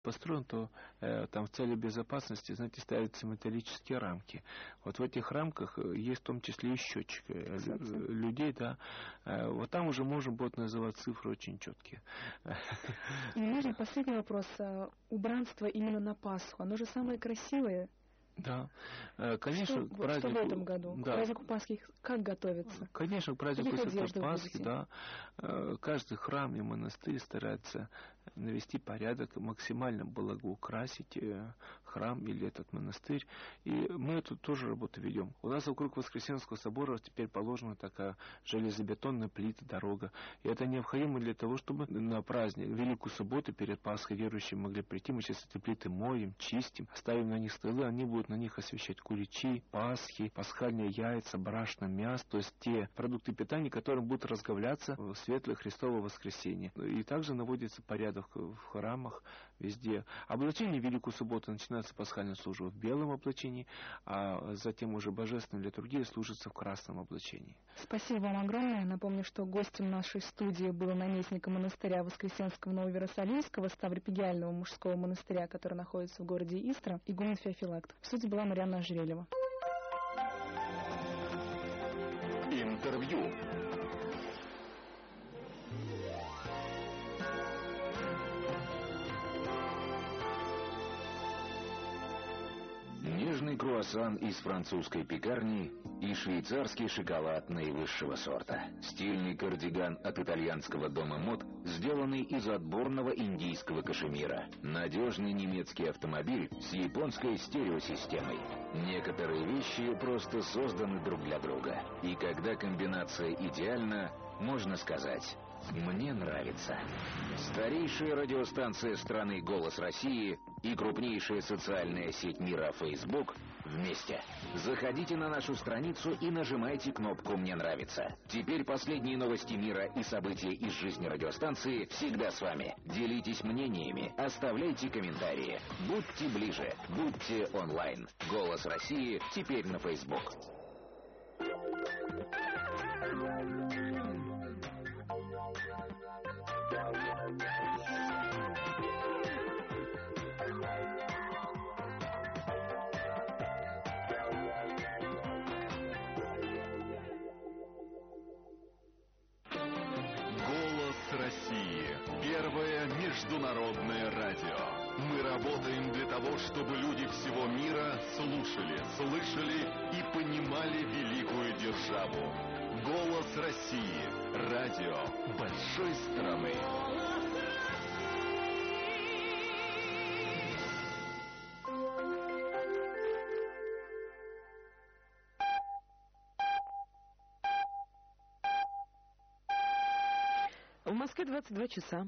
построен, то там в целях безопасности, знаете, ставятся металлические рамки. Вот в этих рамках есть в том числе и счетчик людей, да. Вот там уже можно будет называть цифры очень четкие. И можно последний вопрос. Убранство именно на Пасху, оно же самое красивое. Да, конечно, что в этом году? Да. К празднику Пасхи как готовиться? Конечно, к празднику Святой Пасхи, да, каждый храм и монастырь старается навести порядок, максимально благоукрасить храм или этот монастырь. И мы эту тоже работу ведем. У нас вокруг Воскресенского собора теперь положена такая железобетонная плита, дорога. И это необходимо для того, чтобы на праздник, Великую Субботу перед Пасхой верующие могли прийти. Мы сейчас эти плиты моем, чистим, ставим на них столы, они будут на них освещать куличи, пасхи, пасхальные яйца, брашно, мясо, то есть те продукты питания, которые будут разговляться в светлое Христово воскресенье. И также наводится порядок в храмах, везде. Облачение в Великую Субботу начинается пасхальная служба в белом облачении, а затем уже божественная литургия служится в красном облачении. Спасибо вам огромное. Напомню, что гостем нашей студии был наместник монастыря Воскресенского Новоиерусалимского Ставропигиального мужского монастыря, который находится в городе Истра, игумен Феофилакт. В студии была Марьяна Ожерельева. Интервью. Нежный круассан из французской пекарни и швейцарский шоколад наивысшего сорта. Стильный кардиган от итальянского дома мод, сделанный из отборного индийского кашемира. Надежный немецкий автомобиль с японской стереосистемой. Некоторые вещи просто созданы друг для друга. И когда комбинация идеальна, можно сказать: «Мне нравится». Старейшая радиостанция страны «Голос России» и крупнейшая социальная сеть мира Facebook вместе. Заходите на нашу страницу и нажимайте кнопку «Мне нравится». Теперь последние новости мира и события из жизни радиостанции всегда с вами. Делитесь мнениями, оставляйте комментарии. Будьте ближе, будьте онлайн. «Голос России» теперь на Facebook. России. Первое международное радио. Мы работаем для того, чтобы люди всего мира слушали, слышали и понимали великую державу. Голос России. Радио большой страны. В Москве 22 часа.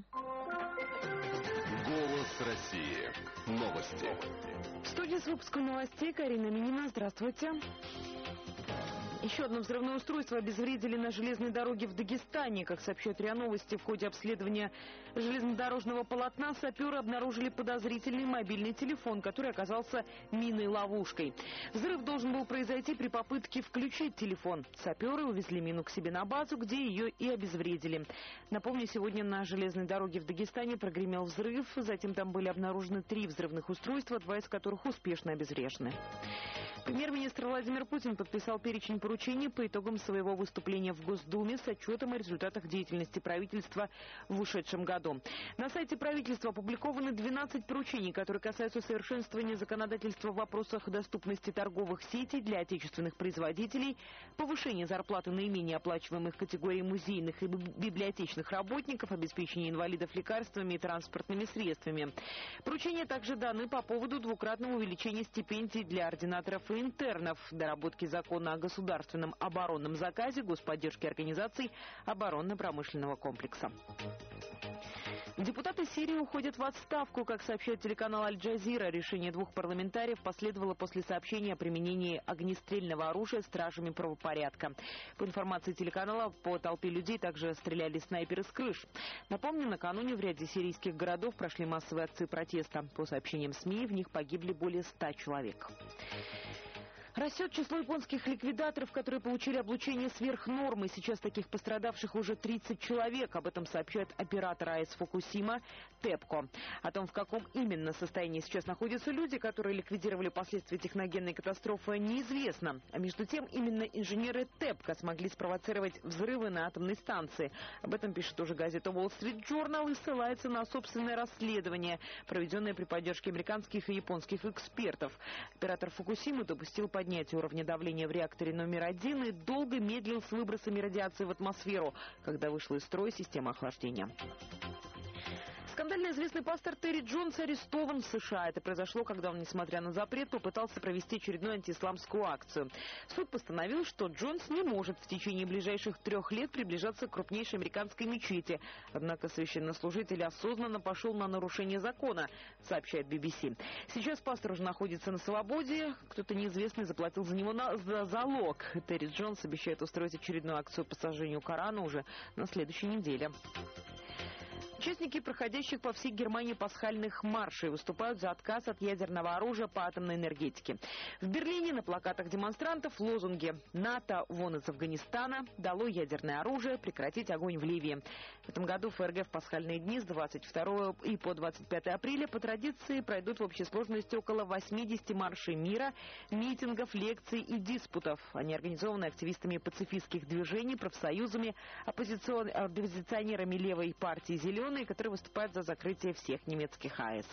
Голос России. Новости. В студии с выпуском новостей Карина Минина. Здравствуйте. Еще одно взрывное устройство обезвредили на железной дороге в Дагестане. Как сообщают РИА Новости, в ходе обследования железнодорожного полотна саперы обнаружили подозрительный мобильный телефон, который оказался миной-ловушкой. Взрыв должен был произойти при попытке включить телефон. Саперы увезли мину к себе на базу, где ее и обезвредили. Напомню, сегодня на железной дороге в Дагестане прогремел взрыв. Затем там были обнаружены 3 взрывных устройства, 2 из которых успешно обезврежены. Премьер-министр Владимир Путин подписал перечень поручений по итогам своего выступления в Госдуме с отчетом о результатах деятельности правительства в ушедшем году. На сайте правительства опубликованы 12 поручений, которые касаются совершенствования законодательства в вопросах доступности торговых сетей для отечественных производителей, повышения зарплаты наименее оплачиваемых категорий музейных и библиотечных работников, обеспечения инвалидов лекарствами и транспортными средствами. Поручения также даны по поводу двукратного увеличения стипендий для ординаторов и интернов, доработки закона о государственном оборонном заказе, господдержке организаций оборонно-промышленного комплекса. Депутаты Сирии уходят в отставку, как сообщает телеканал «Аль-Джазира». Решение 2 парламентариев последовало после сообщения о применении огнестрельного оружия стражами правопорядка. По информации телеканала, по толпе людей также стреляли снайперы с крыш. Напомню, накануне в ряде сирийских городов прошли массовые акции протеста. По сообщениям СМИ, в них погибли более 100 человек. Растет число японских ликвидаторов, которые получили облучение сверх нормы. Сейчас таких пострадавших уже 30 человек. Об этом сообщает оператор АЭС Фукусима ТЭПКО. О том, в каком именно состоянии сейчас находятся люди, которые ликвидировали последствия техногенной катастрофы, неизвестно. А между тем, именно инженеры ТЭПКО смогли спровоцировать взрывы на атомной станции. Об этом пишет уже газета Wall Street Journal и ссылается на собственное расследование, проведенное при поддержке американских и японских экспертов. Оператор Фукусимы допустил поднятие уровня давления в реакторе номер 1 и долго медлил с выбросами радиации в атмосферу, когда вышла из строя система охлаждения. Скандально известный пастор Терри Джонс арестован в США. Это произошло, когда он, несмотря на запрет, попытался провести очередную антиисламскую акцию. Суд постановил, что Джонс не может в течение ближайших 3 лет приближаться к крупнейшей американской мечети. Однако священнослужитель осознанно пошел на нарушение закона, сообщает BBC. Сейчас пастор уже находится на свободе. Кто-то неизвестный заплатил за него за залог. Терри Джонс обещает устроить очередную акцию по сожжению Корана уже на следующей неделе. Участники проходящих по всей Германии пасхальных маршей выступают за отказ от ядерного оружия по атомной энергетике. В Берлине на плакатах демонстрантов лозунги «НАТО вон из Афганистана», «Долой ядерное оружие», «Прекратить огонь в Ливии». В этом году ФРГ в пасхальные дни с 22 и по 25 апреля по традиции пройдут в общей сложности около 80 маршей мира, митингов, лекций и диспутов. Они организованы активистами пацифистских движений, профсоюзами, оппозиционерами левой партии «Зеленые», которые выступают за закрытие всех немецких АЭС.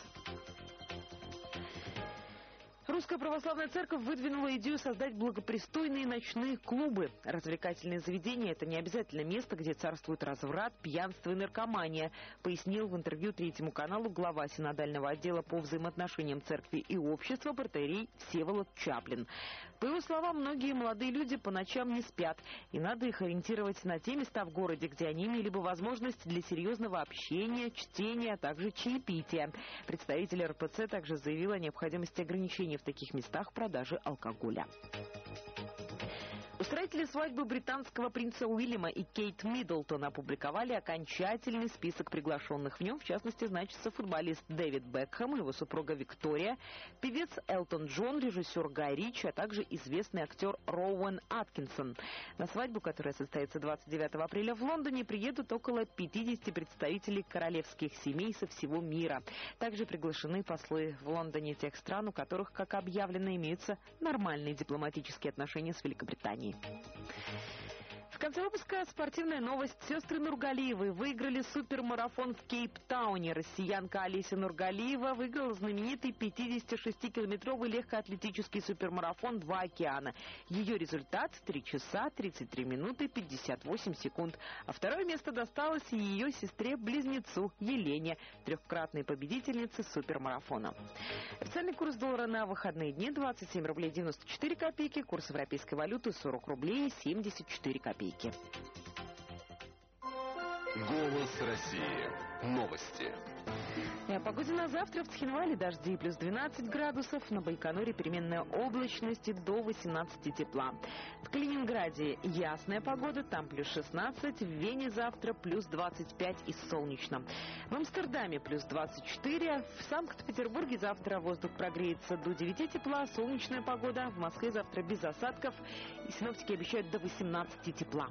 Русская православная церковь выдвинула идею создать благопристойные ночные клубы. Развлекательные заведения – это не обязательно место, где царствует разврат, пьянство и наркомания, пояснил в интервью Третьему каналу глава синодального отдела по взаимоотношениям церкви и общества протоиерей Всеволод Чаплин. По его словам, многие молодые люди по ночам не спят, и надо их ориентировать на те места в городе, где они имели бы возможность для серьезного общения, чтения, а также чаепития. Представитель РПЦ также заявил о необходимости ограничения в таких местах продажи алкоголя. Устроители свадьбы британского принца Уильяма и Кейт Миддлтон опубликовали окончательный список приглашенных. В нем, в частности, значится футболист Дэвид Бекхэм, его супруга Виктория, певец Элтон Джон, режиссер Гай Ричи, а также известный актер Роуэн Аткинсон. На свадьбу, которая состоится 29 апреля в Лондоне, приедут около 50 представителей королевских семей со всего мира. Также приглашены послы в Лондоне тех стран, у которых, как объявлено, имеются нормальные дипломатические отношения с Великобританией. В конце выпуска спортивная новость. Сестры Нургалиевы выиграли супермарафон в Кейптауне. Россиянка Олеся Нургалиева выиграла знаменитый 56-километровый легкоатлетический супермарафон «Два океана». Ее результат – 3 часа 33 минуты 58 секунд. А второе место досталось ее сестре-близнецу Елене, 3-кратной победительнице супермарафона. Официальный курс доллара на выходные дни – 27 рублей 94 копейки. Курс европейской валюты – 40 рублей 74 копейки. Голос России. Новости. И о погоде на завтра. В Цхинвале дожди плюс 12 градусов, на Байконуре переменная облачность до 18 тепла. В Калининграде ясная погода, там плюс 16, в Вене завтра плюс 25 и солнечно. В Амстердаме плюс 24, в Санкт-Петербурге завтра воздух прогреется до 9 тепла, солнечная погода, в Москве завтра без осадков, и синоптики обещают до 18 тепла.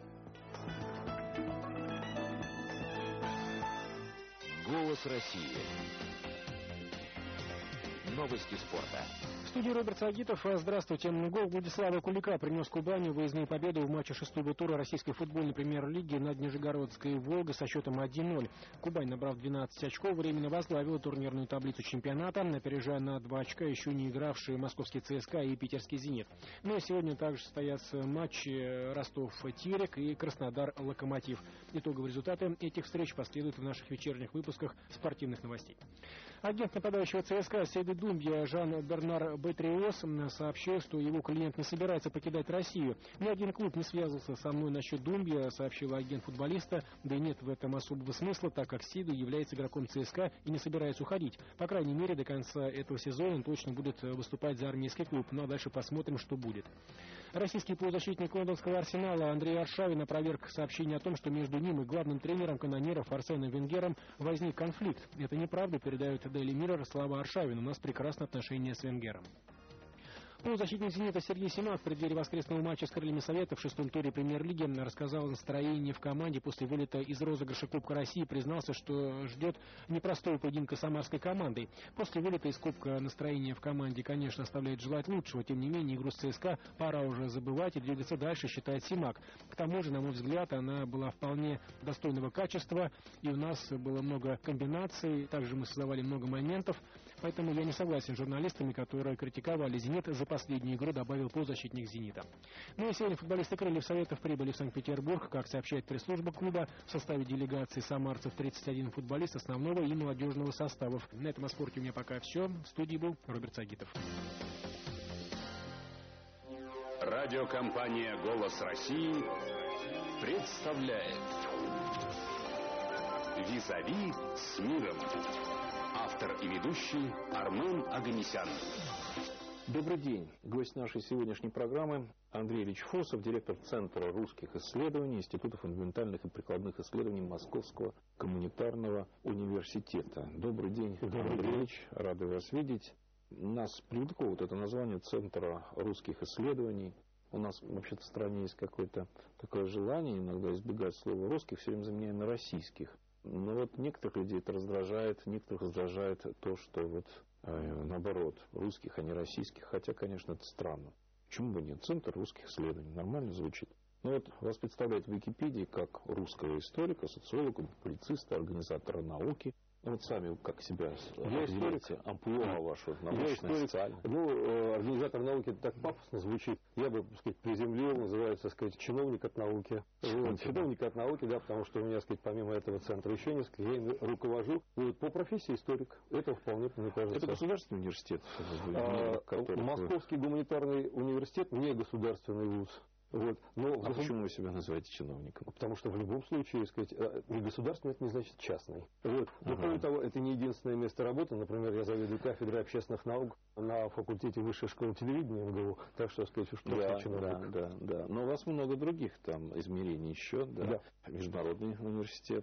Голос России. Новости спорта. В студии Роберт Сагитов. Здравствуйте. Гол Владислава Кулика принес Кубани выездную победу в матче 6-го тура российской футбольной премьер-лиги над Нижегородской «Волгой» со счетом 1-0. Кубань, набрав 12 очков, временно возглавила турнирную таблицу чемпионата, опережая на 2 очка еще не игравшие московский ЦСКА и питерский «Зенит». Ну и сегодня также состоятся матчи Ростов-Терек и Краснодар-Локомотив. Итоговые результаты этих встреч последуют в наших вечерних выпусках спортивных новостей. Агент нападающего ЦСКА Сейду Думбия Жан-Бернар Бетриос сообщил, что его клиент не собирается покидать Россию. Ни один клуб не связывался со мной насчет Думбия, сообщил агент футболиста. Да и нет в этом особого смысла, так как Сейду является игроком ЦСКА и не собирается уходить. По крайней мере, до конца этого сезона он точно будет выступать за армейский клуб. Ну а дальше посмотрим, что будет. Российский полузащитник лондонского «Арсенала» Андрей Аршавин опроверг сообщение о том, что между ним и главным тренером канонеров Арсеном Венгером возник конфликт. Это неправда, передает Daily Mirror слова Аршавина. У нас прекрасные отношения с Венгером. Полузащитник «Зенита» Сергей Симак в преддверии воскресного матча с «Крыльями Совета» в 6-м туре премьер-лиги рассказал о настроении в команде после вылета из розыгрыша Кубка России. Признался, что ждет непростого поединка с самарской командой. После вылета из Кубка настроение в команде, конечно, оставляет желать лучшего. Тем не менее, игру с ЦСКА пора уже забывать и двигаться дальше, считает Симак. К тому же, на мой взгляд, она была вполне достойного качества, и у нас было много комбинаций, также мы создавали много моментов. Поэтому я не согласен с журналистами, которые критиковали «Зенит» за последнюю игру, добавил полузащитник «Зенита». Ну и сегодня футболисты «Крыльев Советов» прибыли в Санкт-Петербург. Как сообщает пресс-служба клуба, в составе делегации самарцев 31 футболист основного и молодежного составов. На этом о спорте у меня пока все. В студии был Роберт Сагитов. Радиокомпания «Голос России» представляет «Визави с миром». Автор и ведущий Армен Оганесян. Добрый день. Гость нашей сегодняшней программы Андрей Ильич Фосов, директор Центра русских исследований Института фундаментальных и прикладных исследований Московского гуманитарного университета. Добрый день, Андрей Ильич. Рады вас видеть. Нас привлекло вот это название Центра русских исследований. У нас вообще-то в стране есть какое-то такое желание иногда избегать слова «русских», все время заменяя на «российских». Но вот некоторых людей это раздражает, некоторых раздражает то, что вот наоборот, русских, а не российских. Хотя, конечно, это странно. Почему бы нет? Центр русских исследований. Нормально звучит. Но вот вас представляет в Википедии как русского историка, социолога, публициста, организатора науки. Вот сами как себя определяете, амплуа вашу научную, социальную? Ну, организатор науки это так пафосно звучит. Я бы, так сказать, приземлил, называется, так сказать, чиновник от науки. Вот, чиновник от науки, да, потому что у меня, так сказать, помимо этого центра еще несколько, я им руковожу. Вот, по профессии историк. Это вполне, мне кажется. Это государственный университет? Московский гуманитарный университет, не государственный вуз. Вот. Но почему вы себя называете чиновником? Потому что в любом случае, сказать, не государственный, это не значит частный. Вот. Но кроме того, это не единственное место работы. Например, я заведую кафедрой общественных наук на факультете Высшей школы телевидения МГУ. Так что, сказать, уж точно чиновник. Да. Но у вас много других там измерений еще, да? Международный университет,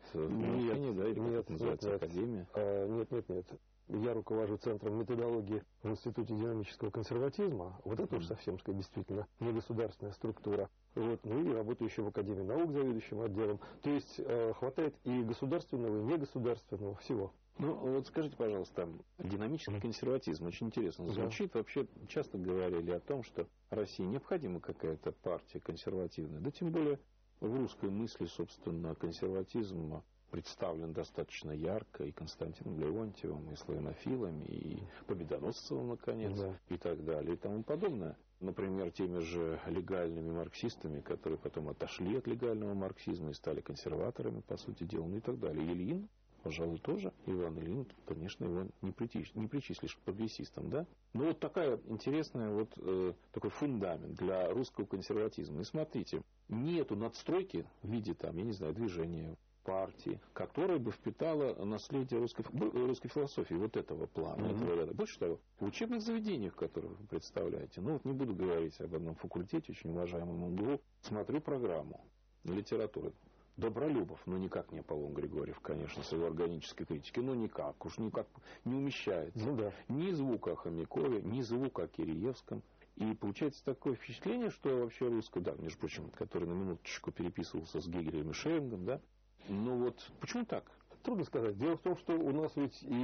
нет, называется академия. Нет. Я руковожу Центром методологии в Институте динамического консерватизма. Вот это уж совсем, сказать, действительно не государственная структура. Вот. Ну и работаю еще в Академии наук заведующим отделом. То есть хватает и государственного, и негосударственного всего. Ну, вот скажите, пожалуйста, динамический консерватизм очень интересно звучит. Вообще часто говорили о том, что России необходима какая-то партия консервативная. Да тем более в русской мысли, собственно, консерватизм представлен достаточно ярко и Константином Леонтьевым, и славянофилами, и Победоносцевым, наконец, и так далее, и тому подобное. Например, теми же легальными марксистами, которые потом отошли от легального марксизма и стали консерваторами, по сути дела, ну и так далее. Ильин, пожалуй, тоже. Иван Ильин, конечно, его не причислишь к прогрессистам, да? Но вот такая интересная, такой фундамент для русского консерватизма. И смотрите, нету надстройки в виде, там, я не знаю, движения, партии, которая бы впитала наследие русской философии вот этого плана. Больше того, в учебных заведениях, которые вы представляете, ну вот не буду говорить об одном факультете, очень уважаемом МГУ, смотрю программу литературы. Добролюбов, но никак не Аполлон Григорьев, конечно, с его органической критикой, но никак не умещается. Ни звука о Хомякове, ни звука о Киреевском. И получается такое впечатление, что вообще русское, между прочим, который на минуточку переписывался с Гегелем и Шерингом, ну вот, почему так? Трудно сказать. Дело в том, что у нас ведь и...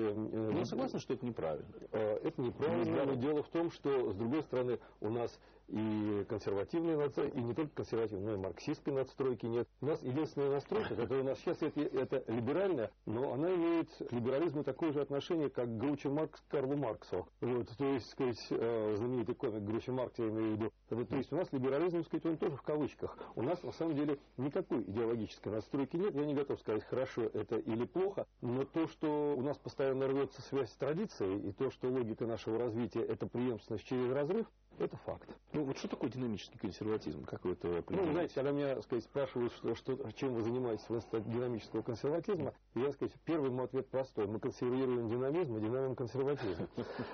Я согласен, что это неправильно. Это неправильно, но дело в том, что, с другой стороны, у нас и консервативные надстройки, и не только консервативные, но и марксистской надстройки нет. У нас единственная настройка, которая у нас сейчас это либеральная, но она имеет к либерализму такое же отношение, как Гroucho Маркс к Карлу Марксу. Вот, то есть, сказать, знаменитый комик Гroucho Маркс, я имею в виду. То есть у нас либерализм, сказать, он тоже в кавычках. У нас, на самом деле, никакой идеологической надстройки нет. Я не готов сказать, хорошо это или плохо, но то, что у нас постоянно рвется связь с традицией, и то, что логика нашего развития – это преемственность через разрыв, Это факт. Ну, вот что такое динамический консерватизм? Как вы это определяете? Ну, знаете, когда меня, сказать, спрашивают, чем вы занимаетесь в институте динамического консерватизма, я, сказать, первый мой ответ простой. Мы консервируем динамизм и динамим консерватизм.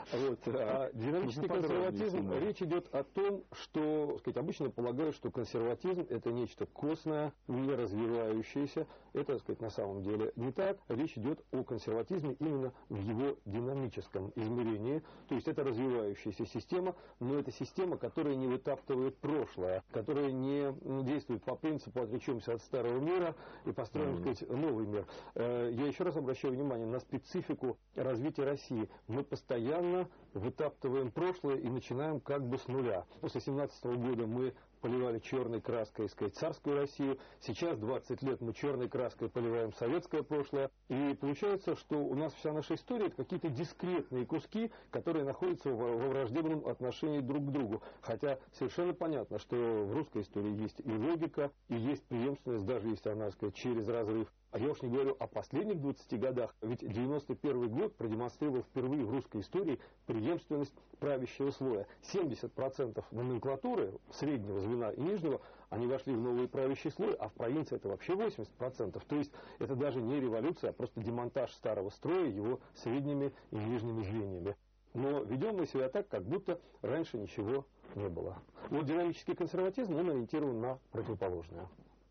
А динамический консерватизм, речь идет о том, что, сказать, обычно полагают, что консерватизм это нечто костное, не развивающееся. Это, сказать, на самом деле не так. Речь идет о консерватизме именно в его динамическом измерении. То есть это развивающаяся система, но это система, которая не вытаптывает прошлое, которая не действует по принципу «отречемся от старого мира и построим, сказать, новый мир». Я еще раз обращаю внимание на специфику развития России. Мы постоянно вытаптываем прошлое и начинаем как бы с нуля. После 17 года мы поливали черной краской, сказать, царскую Россию. Сейчас 20 лет мы черной краской поливаем советское прошлое. И получается, что у нас вся наша история это какие-то дискретные куски, которые находятся во враждебном отношении друг к другу. Хотя совершенно понятно, что в русской истории есть и логика, и есть преемственность, даже если она, сказать, через разрыв. А я уж не говорю о последних 20 годах, ведь 91 год продемонстрировал впервые в русской истории преемственность правящего слоя. 70% номенклатуры среднего звена и нижнего, они вошли в новый правящий слой, а в провинции это вообще 80%. То есть это даже не революция, а просто демонтаж старого строя его средними и нижними звеньями. Но ведем мы себя так, как будто раньше ничего не было. Вот динамический консерватизм, он ориентирован на противоположное.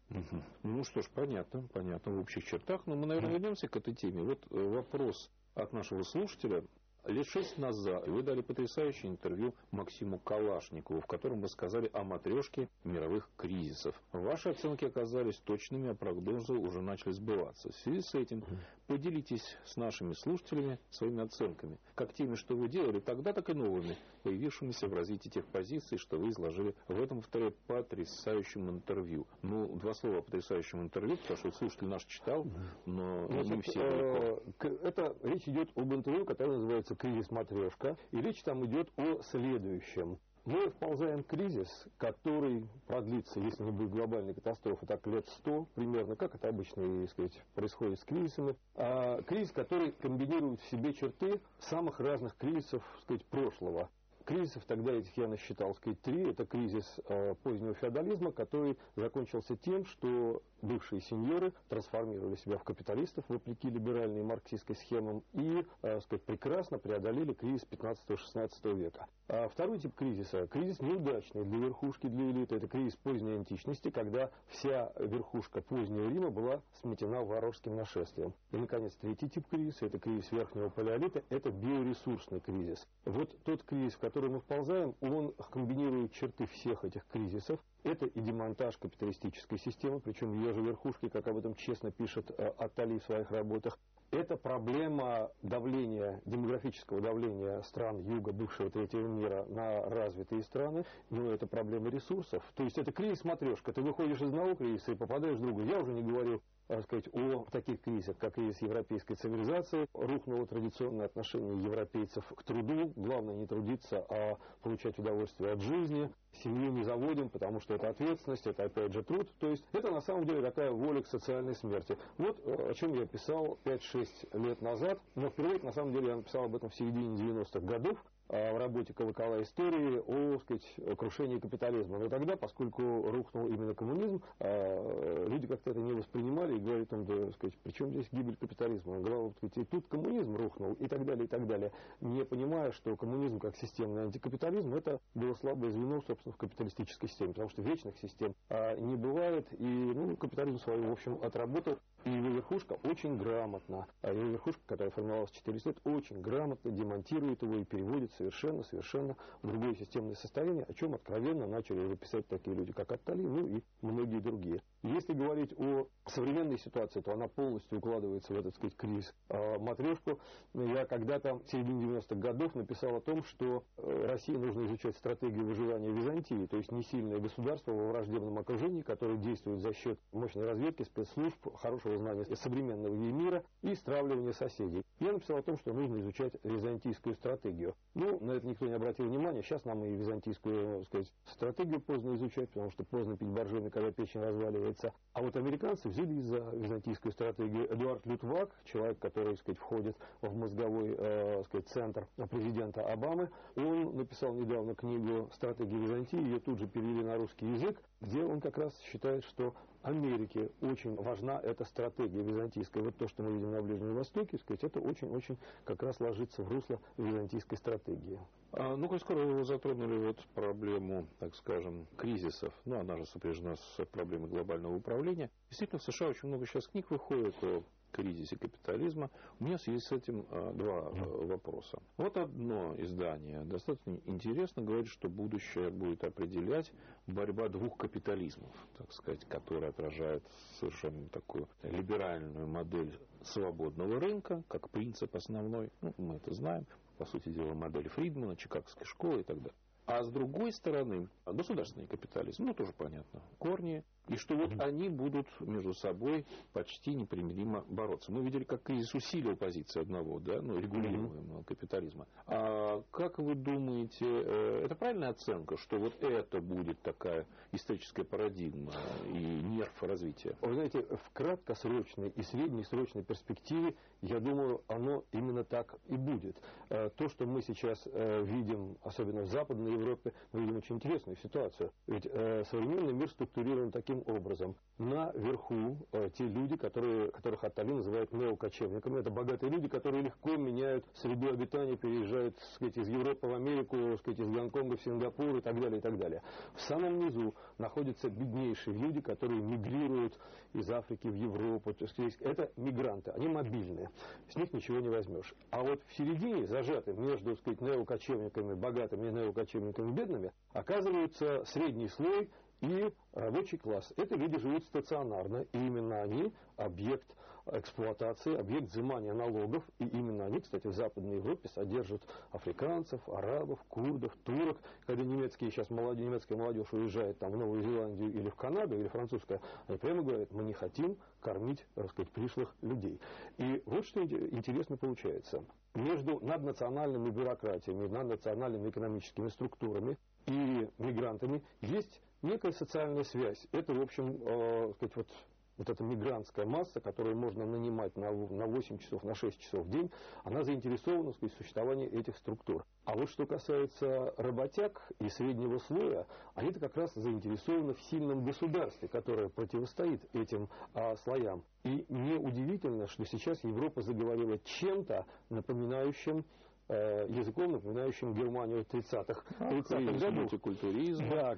Ну что ж, понятно в общих чертах. Но мы, наверное, вернемся к этой теме. Вот вопрос от нашего слушателя. Лет 6 назад вы дали потрясающее интервью Максиму Калашникову, в котором рассказали о матрешке мировых кризисов. Ваши оценки оказались точными, а прогнозы уже начали сбываться. В связи с этим поделитесь с нашими слушателями своими оценками, как теми, что вы делали тогда, так и новыми, появившимися в развитии тех позиций, что вы изложили в этом, повторяю, потрясающем интервью. Ну, 2 слова о потрясающем интервью, потому что слушатель наш читал, но не все. Это речь идет об интервью, которое называется «Кризис матрешка», и речь там идет о следующем. Мы вползаем в кризис, который продлится, если не будет глобальной катастрофы, так лет 100 примерно, как это обычно, сказать, происходит с кризисами. Кризис, который комбинирует в себе черты самых разных кризисов, сказать, прошлого. Кризисов тогда этих я насчитал, сказать, 3. Это кризис позднего феодализма, который закончился тем, что бывшие сеньоры трансформировали себя в капиталистов, вопреки либеральной марксистской схемам, и, сказать, прекрасно преодолели кризис 15-16 века. Второй тип кризиса, кризис неудачный для верхушки, для элиты, это кризис поздней античности, когда вся верхушка позднего Рима была сметена варварским нашествием. И, наконец, третий тип кризиса, это кризис верхнего палеолита, это биоресурсный кризис. Вот тот кризис, в который мы вползаем, он комбинирует черты всех этих кризисов. Это и демонтаж капиталистической системы, причем ее же верхушки, как об этом честно пишет Аттали в своих работах. Это проблема давления, демографического давления стран юга, бывшего третьего мира, на развитые страны. Но это проблема ресурсов. То есть это кризис-матрешка. Ты выходишь из одного кризиса и попадаешь в другой. Я уже не говорю, так сказать, о таких кризисах, как кризис европейской цивилизации. Рухнуло традиционное отношение европейцев к труду. Главное не трудиться, а получать удовольствие от жизни. Семью не заводим, потому что это ответственность, это опять же труд. То есть это на самом деле такая воля к социальной смерти. Вот о чем я писал 5-6 лет назад. Но впервые, на самом деле, я написал об этом в середине 90-х годов. В работе «Колокола истории» о, сказать, крушении капитализма. Но тогда, поскольку рухнул именно коммунизм, люди как-то это не воспринимали и говорили, да, сказать, при чем здесь гибель капитализма? Он говорил, сказать, и тут коммунизм рухнул, и так далее, не понимая, что коммунизм как системный антикапитализм, это было слабое звено, собственно, в капиталистической системе, потому что вечных систем не бывает, и капитализм свою, в общем, отработал. И его верхушка очень грамотно, его верхушка, которая формировалась 400 лет, очень грамотно демонтирует его и переводит совершенно в другое системное состояние, о чем откровенно начали уже писать такие люди, как Аттали, и многие другие. Если говорить о современной ситуации, то она полностью укладывается в этот, сказать, кризис матрешку. Я когда-то в середине 90-х годов написал о том, что России нужно изучать стратегию выживания Византии, то есть не сильное государство во враждебном окружении, которое действует за счет мощной разведки, спецслужб, хорошего нашего знания современного мира и стравливания соседей. Я написал о том, что нужно изучать византийскую стратегию. Ну, на это никто не обратил внимания. Сейчас нам и византийскую, так сказать, стратегию поздно изучать, потому что поздно пить боржоми, когда печень разваливается. А вот американцы взялись за византийскую стратегию. Эдуард Лютвак, человек, который, так сказать, входит в мозговой, так сказать, центр президента Обамы, он написал недавно книгу «Стратегия Византии», ее тут же перевели на русский язык, где он как раз считает, что Америке очень важна эта стратегия византийская. Вот то, что мы видим на Ближнем Востоке, сказать, это очень-очень как раз ложится в русло византийской стратегии. Ну, коль скоро вы затронули вот проблему, так скажем, кризисов, ну, она же сопряжена с проблемой глобального управления. Действительно, в США очень много сейчас книг выходит о кризисе капитализма. У меня в связи с этим два вопроса. Вот одно издание достаточно интересно говорит, что будущее будет определять борьба двух капитализмов, так сказать, которая отражает совершенно такую либеральную модель свободного рынка, как принцип основной. Ну, мы это знаем. По сути дела, модель Фридмана, Чикагской школы и так далее. А с другой стороны, государственный капитализм, ну, тоже понятно, корни, и что вот они будут между собой почти непримиримо бороться. Мы видели, как кризис усилил позиции одного, да, ну, регулируемого капитализма. А как вы думаете, это правильная оценка, что вот это будет такая историческая парадигма и нерв развития? Вы знаете, в краткосрочной и среднесрочной перспективе, я думаю, оно именно так и будет. То, что мы сейчас видим, особенно в Западной Европе, мы видим очень интересную ситуацию. Ведь современный мир структурирован таким образом. Наверху те люди, которых Аттали называют неокочевниками. Это богатые люди, которые легко меняют среду обитания, переезжают, так сказать, из Европы в Америку, так сказать, из Гонконга в Сингапур и так далее, и так далее. В самом низу находятся беднейшие люди, которые мигрируют из Африки в Европу. То есть это мигранты, они мобильные. С них ничего не возьмешь. А вот в середине, зажатым между, так сказать, неокочевниками богатыми и неокочевниками бедными, оказывается средний слой и рабочий класс. Это люди живут стационарно, и именно они объект эксплуатации, объект взимания налогов, и именно они, кстати, в Западной Европе содержат африканцев, арабов, курдов, турок. Когда немецкая молодежь уезжает там, в Новую Зеландию или в Канаду, или французская, они прямо говорят, мы не хотим кормить, так сказать, пришлых людей. И вот что интересно получается. Между наднациональными бюрократиями, наднациональными экономическими структурами и мигрантами есть некая социальная связь. Это, в общем, сказать, вот эта мигрантская масса, которую можно нанимать на 8 часов, на 6 часов в день, она заинтересована, сказать, в существовании этих структур. А вот что касается работяг и среднего слоя, они-то как раз заинтересованы в сильном государстве, которое противостоит этим слоям. И неудивительно, что сейчас Европа заговорила чем-то напоминающим языком, напоминающим Германию 30-х годов. Мультикультуризм. Да,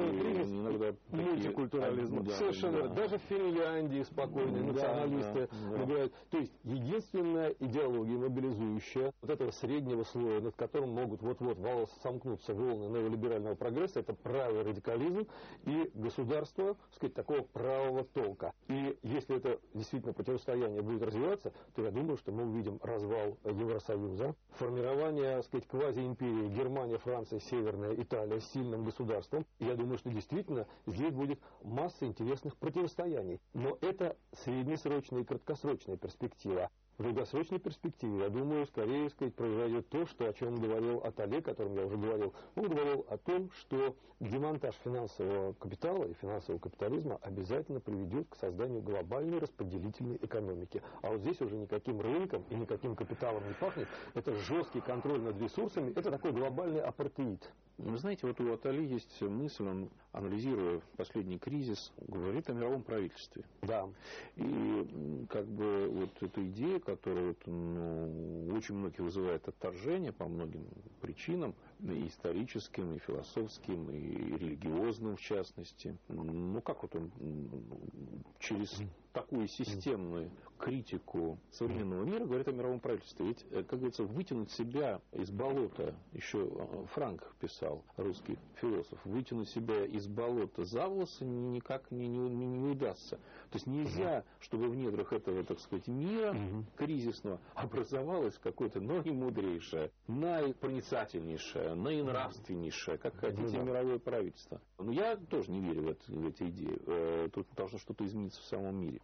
мультикультурализм. Да, совершенно. Да. Даже в Финляндии спокойные националисты набирают. То есть единственная идеология мобилизующая вот этого среднего слоя, над которым могут вот-вот сомкнуться волны неолиберального прогресса, это правый радикализм и государство, так сказать, такого правого толка. И если это действительно противостояние будет развиваться, то я думаю, что мы увидим развал Евросоюза, формирование, так сказать, квазиимперии Германия, Франция, Северная Италия с сильным государством. Я думаю, что действительно здесь будет масса интересных противостояний. Но это среднесрочная и краткосрочная перспектива. В долгосрочной перспективе, я думаю, скорее сказать, произойдет то, о чем говорил Аттали, о котором я уже говорил. Он говорил о том, что демонтаж финансового капитала и финансового капитализма обязательно приведет к созданию глобальной распределительной экономики. А вот здесь уже никаким рынком и никаким капиталом не пахнет. Это жесткий контроль над ресурсами, это такой глобальный апартеид. Вы знаете, вот у Аттали есть мысль, он, анализируя последний кризис, говорит о мировом правительстве. Да. И как бы вот эта идея, которая вот, очень многих вызывает отторжение по многим причинам, и историческим, и философским, и религиозным в частности. Ну как вот он через такую системную критику современного мира говорит о мировом правительстве? Ведь, как говорится, вытянуть себя из болота, еще Франк писал, русский философ, вытянуть себя из болота за волосы никак не удастся. То есть нельзя, чтобы в недрах этого, так сказать, мира кризисного образовалось какое-то наимудрейшее, наипроницательнейшее, наинравственнейшее, как хотите, мировое правительство. Но я тоже не верю в эти идеи. Тут должно что-то измениться в самом мире.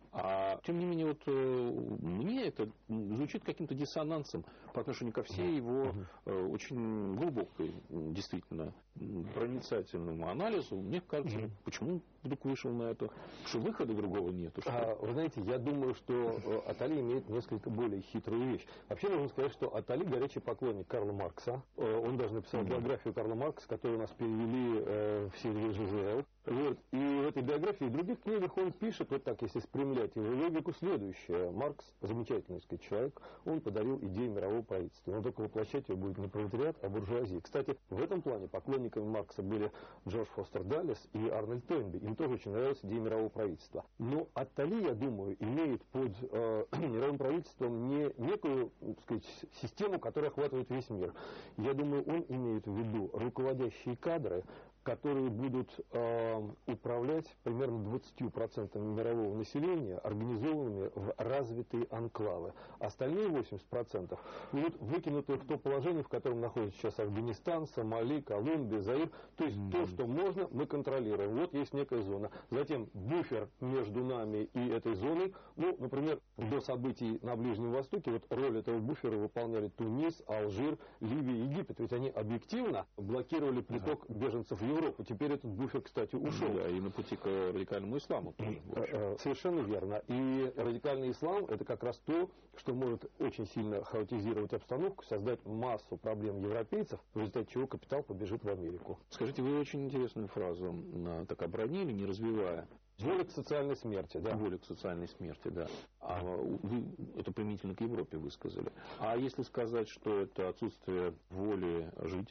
А тем не менее, вот мне это звучит каким-то диссонансом по отношению ко всей его очень глубокой, действительно, проницательному анализу. Мне кажется, почему вдруг вышел на это, что выхода другого нету. Вы знаете, я думаю, что Атали имеет несколько более хитрую вещь. Вообще нужно сказать, что Атали горячий поклонник Карла Маркса. Он даже написал биографию Карла Маркса, которую у нас перевели в серии ЖЖЛ. Вот. И в этой биографии и в других книгах он пишет, вот так, если спрямлять его логику, следующее. Маркс, замечательный, сказать, человек, он подарил идею мирового правительства. Но только воплощать его будет не пролетариат, а буржуазия. Кстати, в этом плане поклонниками Маркса были Джордж Фостер Даллес и Арнольд Тойнби. Им тоже очень нравилась идея мирового правительства. Но Аттали, я думаю, имеет под мировым правительством не некую, так сказать, систему, которая охватывает весь мир. Я думаю, он имеет в виду руководящие кадры, которые будут управлять примерно 20% мирового населения, организованными в развитые анклавы. Остальные 80% будут выкинуты в то положение, в котором находится сейчас Афганистан, Сомали, Колумбия, Заир. То есть то, что можно, мы контролируем. Вот есть некая зона. Затем буфер между нами и этой зоной. Ну, например, до событий на Ближнем Востоке вот роль этого буфера выполняли Тунис, Алжир, Ливия, Египет. Ведь они объективно блокировали приток беженцев в Европу. Теперь этот буфер, кстати, ушел. Да, и на пути к радикальному исламу тоже. Совершенно верно. И радикальный ислам – это как раз то, что может очень сильно хаотизировать обстановку, создать массу проблем европейцев, в результате чего капитал побежит в Америку. Скажите, вы очень интересную фразу так обронили, не развивая. Воля к социальной смерти, да. Воля к социальной смерти, да. А вы это применительно к Европе высказали. А если сказать, что это отсутствие воли жить?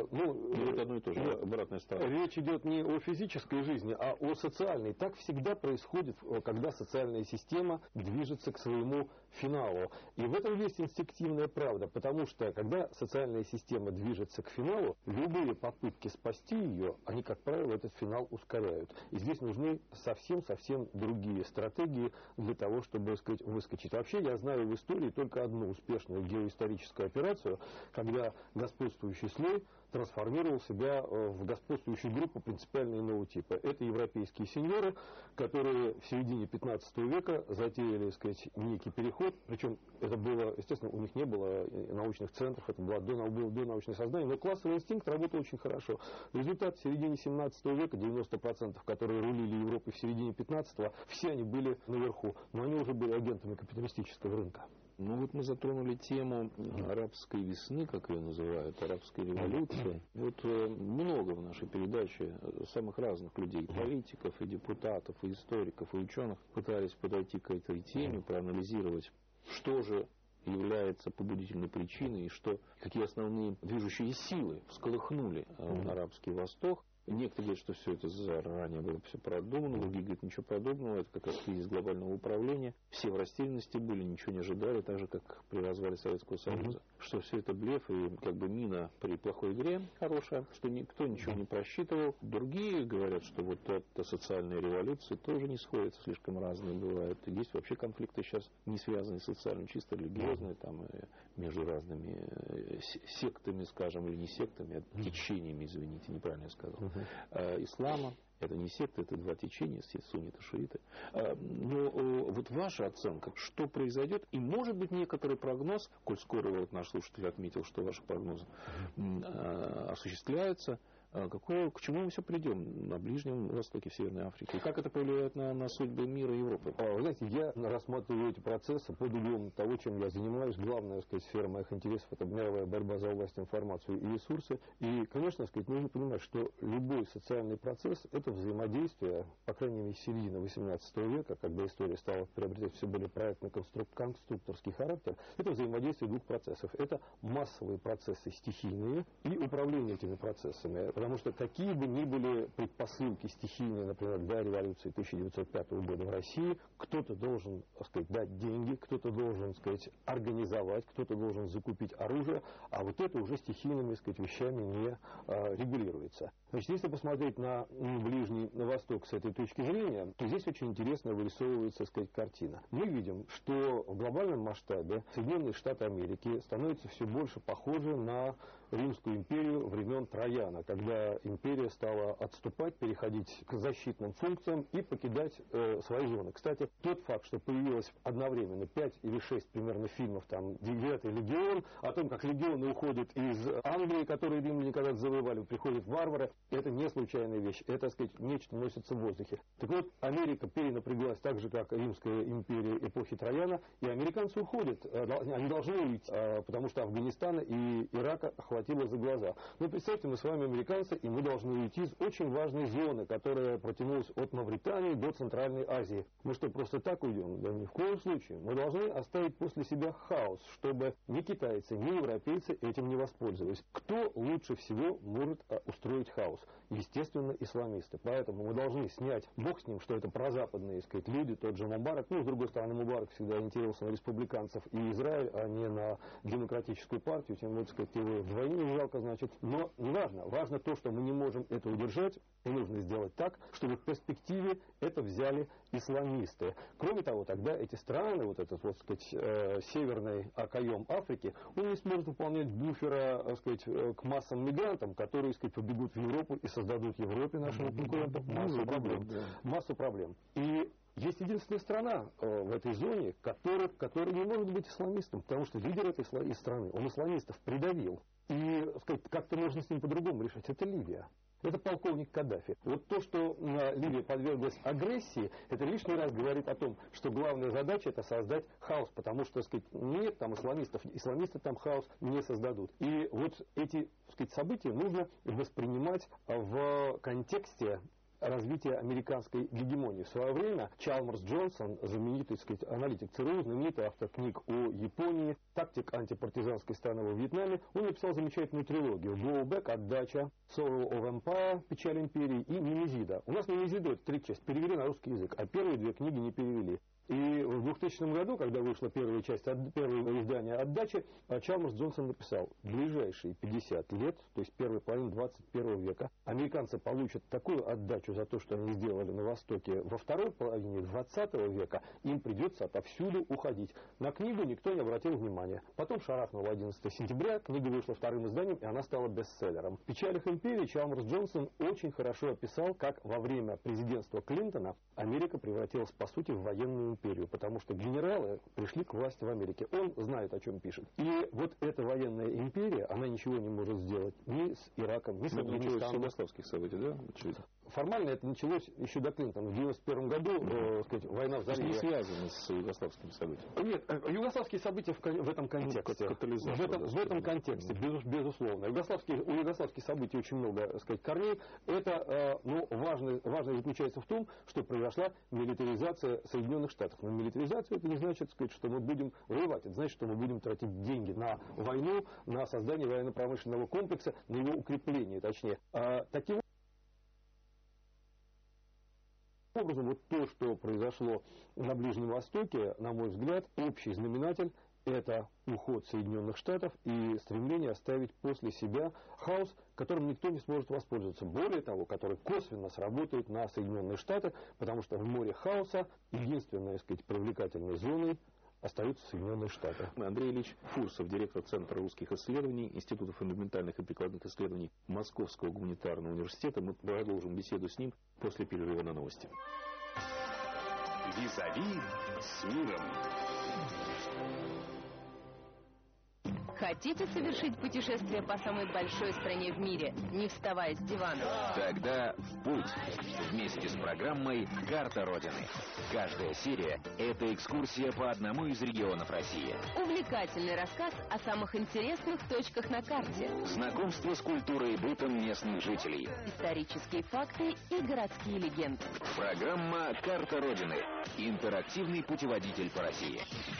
Это одно и то же, обратная сторона. Речь идет не о физической жизни, а о социальной. Так всегда происходит, когда социальная система движется к своему финалу. И в этом есть инстинктивная правда, потому что, когда социальная система движется к финалу, любые попытки спасти ее, они, как правило, этот финал ускоряют. И здесь нужны совсем другие стратегии для того, чтобы, сказать, выскочить. Вообще, я знаю в истории только одну успешную геоисторическую операцию, когда господствующий слой трансформировал себя в господствующую группу принципиально иного типа. Это европейские сеньоры, которые в середине 15 века затеяли, так сказать, некий переход. Причем это было, естественно, у них не было научных центров, это было до научное сознание, но классовый инстинкт работал очень хорошо. Результат: в середине 17 века 90%, которые рулили Европой в середине 15-го, все они были наверху, но они уже были агентами капиталистического рынка. Ну вот мы затронули тему арабской весны, как ее называют, арабской революции. Вот много в нашей передаче самых разных людей, политиков, и депутатов, и историков, и ученых пытались подойти к этой теме, проанализировать, что же является побудительной причиной, и какие основные движущие силы всколыхнули арабский Восток. Некоторые говорят, что все это заранее было все продумано, другие говорят, ничего подобного, это как раз кризис глобального управления. Все в растерянности были, ничего не ожидали, так же, как при развале Советского Союза. Что все это блеф и как бы мина при плохой игре хорошая, что никто ничего не просчитывал. Другие говорят, что вот эта социальная революция тоже не сходится, слишком разные бывают. И есть вообще конфликты сейчас не связанные с социальным, чисто религиозные, там, между разными сектами, скажем, или не сектами, а течениями, извините, неправильно я сказал. Ислама. Это не секта, это два течения, сунниты, шииты. Но вот ваша оценка, что произойдет, и может быть некоторый прогноз, коль скоро вот наш слушатель отметил, что ваши прогнозы осуществляются, к чему мы все придем на Ближнем Востоке, в Северной Африке? И как это повлияет на судьбы мира и Европы? Вы знаете, я рассматриваю эти процессы под углом того, чем я занимаюсь. Главная, так сказать, сфера моих интересов – это мировая борьба за власть, информацию и ресурсы. И, конечно, так сказать, нужно понимать, что любой социальный процесс – это взаимодействие, по крайней мере, с середины XVIII века, когда история стала приобретать все более проектно-конструкторский характер, это взаимодействие двух процессов. Это массовые процессы стихийные и управление этими процессами. Потому что какие бы ни были предпосылки стихийные, например, до революции 1905 года в России, кто-то должен, так сказать, дать деньги, кто-то должен, так сказать, организовать, кто-то должен закупить оружие, а вот это уже стихийными, так сказать, вещами не регулируется. Значит, если посмотреть на Ближний Восток с этой точки зрения, то здесь очень интересно вырисовывается, так сказать, картина. Мы видим, что в глобальном масштабе Соединенные Штаты Америки становятся все больше похожи на Римскую империю времен Трояна, когда империя стала отступать, переходить к защитным функциям и покидать свои зоны. Кстати, тот факт, что появилось одновременно 5 или 6 примерно фильмов, там, «Девятый легион», о том, как легионы уходят из Англии, которые римляне когда-то завоевали, приходят варвары, это не случайная вещь, это, так сказать, нечто носится в воздухе. Так вот, Америка перенапряглась так же, как Римская империя эпохи Трояна, и американцы уходят, они должны уйти, потому что Афганистана и Ирака охватило за глаза. Но представьте, мы с вами американцы, и мы должны уйти из очень важной зоны, которая протянулась от Мавритании до Центральной Азии. Мы что, просто так уйдем? Да ни в коем случае. Мы должны оставить после себя хаос, чтобы ни китайцы, ни европейцы этим не воспользовались. Кто лучше всего может устроить хаос? Естественно, исламисты. Поэтому мы должны снять, бог с ним, что это прозападные, так сказать, люди, тот же Мубарак. Ну, с другой стороны, Мубарак всегда ориентировался на республиканцев и Израиль, а не на демократическую партию, тем более, так сказать, его вдвойне жалко, значит. Но не важно. Важно то, что мы не можем это удержать, и нужно сделать так, чтобы в перспективе это взяли исламисты. Кроме того, тогда эти страны, вот этот, вот, сказать, северный окоем Африки, он не сможет выполнять буфера, так сказать, к массам мигрантам, которые, так сказать, побегут в Европу и создадут Европе, нашему конкуренту, массу проблем. Массу проблем. И есть единственная страна в этой зоне, которая не может быть исламистом, потому что лидер этой страны, он исламистов придавил. И, сказать, как-то можно с ним по-другому решать. Это Ливия. Это полковник Каддафи. Вот то, что Ливия подверглась агрессии, это лишний раз говорит о том, что главная задача это создать хаос, потому что, так сказать, нет там исламистов, исламисты там хаос не создадут. И вот эти, так сказать, события нужно воспринимать в контексте развития американской гегемонии. В свое время Чалмерс Джонсон, знаменитый, так сказать, аналитик ЦРУ, знаменитый автор книг о Японии, тактик антипартизанской страны во Вьетнаме, он написал замечательную трилогию «Blowback», «Отдача», «Sorrow of Empire», «Печаль империи» и «Немезида». У нас «Немезиду» это 3 части, перевели на русский язык, а первые 2 книги не перевели. И в 2000 году, когда вышла первая часть, первое издание «Отдачи», Чалмерс Джонсон написал: в ближайшие 50 лет, то есть первую половину 21 века, американцы получат такую отдачу за то, что они сделали на Востоке во второй половине 20 века, им придется отовсюду уходить. На книгу никто не обратил внимания. Потом шарахнуло 11 сентября, книга вышла вторым изданием, и она стала бестселлером. В «Печалях империи» Чалмерс Джонсон очень хорошо описал, как во время президентства Клинтона Америка превратилась, по сути, в военную империю, потому что генералы пришли к власти в Америке. Он знает, о чем пишет. И вот эта военная империя, она ничего не может сделать ни с Ираком, ни с Афганистаном. Это началось с югославских событий, да? Очевидно. Формально это началось еще до Клинтона. В 1991 году, сказать, война в заливе... Не связано с югославскими событиями. Нет, югославские события в этом контексте. В этом контексте, безусловно. У югославских событий очень много, так сказать, корней. Это, важно заключается в том, что произошла милитаризация Соединенных Штатов. Но милитаризация это не значит, так сказать, что мы будем воевать. Это значит, что мы будем тратить деньги на войну, на создание военно-промышленного комплекса, на его укрепление, точнее. Таким образом, вот то, что произошло на Ближнем Востоке, на мой взгляд, общий знаменатель – это уход Соединенных Штатов и стремление оставить после себя хаос, которым никто не сможет воспользоваться. Более того, который косвенно сработает на Соединенные Штаты, потому что в море хаоса единственной, так сказать, привлекательной зоной остаются Соединенные Штаты. Андрей Ильич Фурсов, директор Центра русских исследований, Института фундаментальных и прикладных исследований Московского гуманитарного университета. Мы продолжим беседу с ним после перерыва на новости. Визави с миром. Хотите совершить путешествие по самой большой стране в мире, не вставая с дивана? Тогда в путь вместе с программой «Карта Родины». Каждая серия – это экскурсия по одному из регионов России. Увлекательный рассказ о самых интересных точках на карте. Знакомство с культурой и бытом местных жителей. Исторические факты и городские легенды. Программа «Карта Родины». Интерактивный путеводитель по России.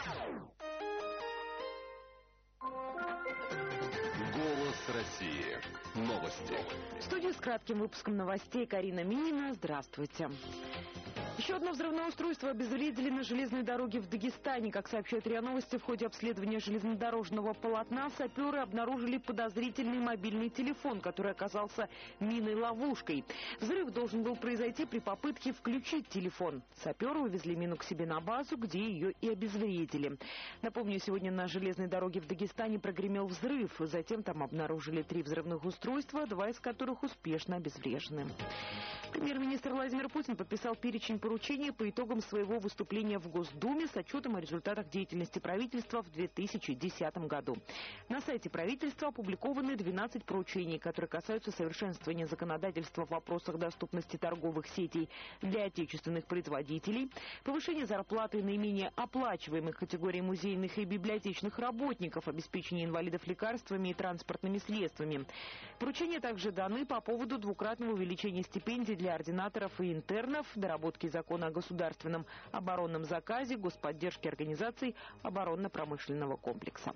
Голос России. Новости. В студию с кратким выпуском новостей Карина Минина. Здравствуйте. Еще одно взрывное устройство обезвредили на железной дороге в Дагестане. Как сообщают РИА Новости, в ходе обследования железнодорожного полотна саперы обнаружили подозрительный мобильный телефон, который оказался миной-ловушкой. Взрыв должен был произойти при попытке включить телефон. Саперы увезли мину к себе на базу, где ее и обезвредили. Напомню, сегодня на железной дороге в Дагестане прогремел взрыв. Затем там обнаружили 3 взрывных устройства, 2 из которых успешно обезврежены. Премьер-министр Владимир Путин подписал перечень поручений по итогам своего выступления в Госдуме с отчетом о результатах деятельности правительства в 2010 году. На сайте правительства опубликованы 12 поручений, которые касаются совершенствования законодательства в вопросах доступности торговых сетей для отечественных производителей, повышения зарплаты наименее оплачиваемых категорий музейных и библиотечных работников, обеспечения инвалидов лекарствами и транспортными средствами. Поручения также даны по поводу двукратного увеличения стипендий для ординаторов и интернов, доработки закона о государственном оборонном заказе, господдержке организаций оборонно-промышленного комплекса.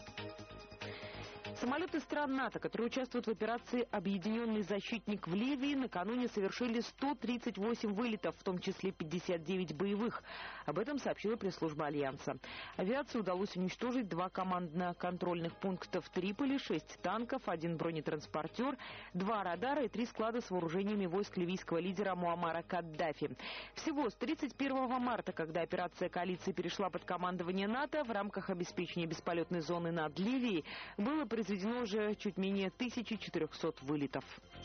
Самолеты стран НАТО, которые участвуют в операции «Объединенный защитник» в Ливии, накануне совершили 138 вылетов, в том числе 59 боевых. Об этом сообщила пресс-служба Альянса. Авиации удалось уничтожить 2 командно-контрольных пункта в Триполи, 6 танков, 1 бронетранспортер, 2 радара и 3 склада с вооружениями войск ливийского лидера Муаммара Каддафи. Всего с 31 марта, когда операция коалиции перешла под командование НАТО, в рамках обеспечения бесполетной зоны над Ливией было произведено уже чуть менее 1400 вылетов.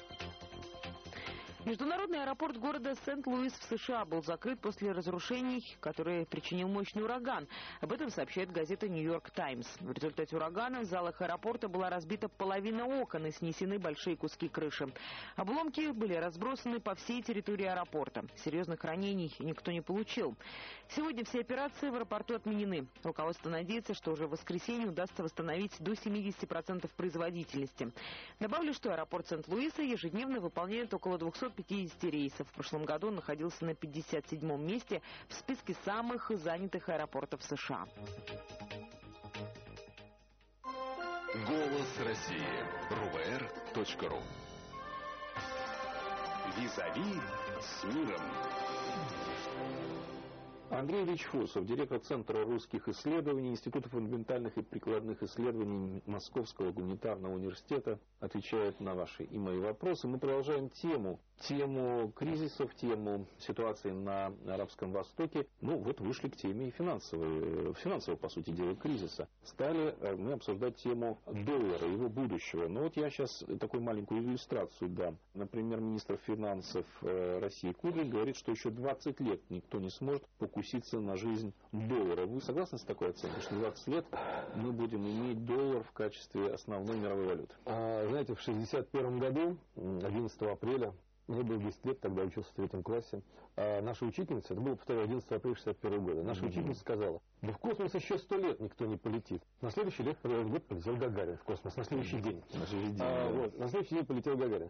Международный аэропорт города Сент-Луис в США был закрыт после разрушений, которые причинил мощный ураган. Об этом сообщает газета «Нью-Йорк Таймс». В результате урагана в залах аэропорта была разбита половина окон и снесены большие куски крыши. Обломки были разбросаны по всей территории аэропорта. Серьезных ранений никто не получил. Сегодня все операции в аэропорту отменены. Руководство надеется, что уже в воскресенье удастся восстановить до 70% производительности. Добавлю, что аэропорт Сент-Луиса ежедневно выполняет около 250 рейсов. В прошлом году он находился на 57-м месте в списке самых занятых аэропортов США. Голос России. РУВР.ру. Визави с миром. Андрей Ильич Фурсов, директор Центра русских исследований, Института фундаментальных и прикладных исследований Московского гуманитарного университета, отвечает на ваши и мои вопросы. Мы продолжаем тему кризисов, тему ситуации на Арабском Востоке. Вышли к теме финансового, по сути дела, кризиса. Стали мы обсуждать тему доллара, его будущего. Я сейчас такую маленькую иллюстрацию дам. Например, министр финансов России Кудрин говорит, что еще 20 лет никто не сможет покуситься на жизнь доллара. Вы согласны с такой оценкой, что 20 лет мы будем иметь доллар в качестве основной мировой валюты? Знаете, в 1961 году, 11 апреля, мне было 10 лет, тогда учился в 3 классе, наша учительница, это было, повторяю, 11 апреля 1961 года, наша учительница сказала: да в космос еще 100 лет никто не полетит. На следующий год полетел Гагарин в космос, на следующий день. На следующий день полетел Гагарин.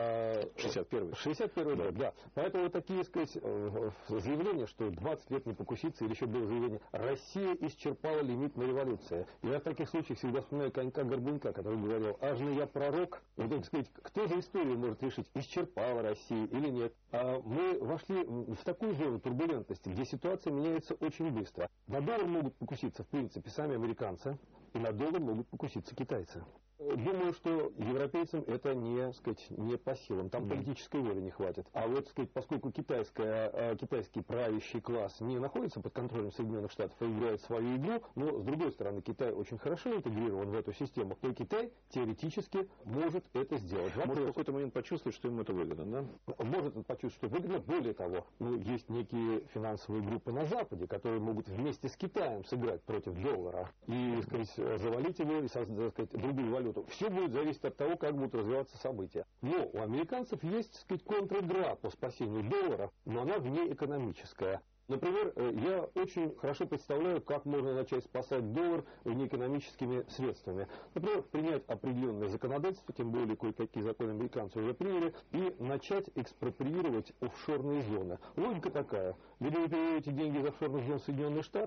61-й год, да. Поэтому такие, заявления, что 20 лет не покуситься, или еще было заявление: Россия исчерпала лимит на революцию. Я в таких случаях всегда вспоминаю Конька-Горбунька, который говорил: ажно я пророк. Кто же историю может решить, исчерпала Россия или нет? Мы вошли в такую зону турбулентности, где ситуация меняется очень быстро. На доллар могут покуситься, в принципе, сами американцы, и на доллар могут покуситься китайцы. Думаю, что европейцам это не по силам, там политической воли не хватит. А поскольку китайский правящий класс не находится под контролем Соединенных Штатов и играет свою игру, но с другой стороны Китай очень хорошо интегрирован в эту систему, то Китай теоретически может это сделать. Может в какой-то момент почувствовать, что ему это выгодно, да? Может почувствовать, что выгодно. Более того, есть некие финансовые группы на Западе, которые могут вместе с Китаем сыграть против доллара и, завалить его и создать другую валюту. Все будет зависеть от того, как будут развиваться события. Но у американцев есть, контр-игра по спасению доллара, но она внеэкономическая. Например, я очень хорошо представляю, как можно начать спасать доллар неэкономическими средствами. Например, принять определенное законодательство, тем более кое-какие законы американцы уже приняли, и начать экспроприировать офшорные зоны. Логика такая: либо вы переводите деньги из офшорных зон в Соединенные Штаты,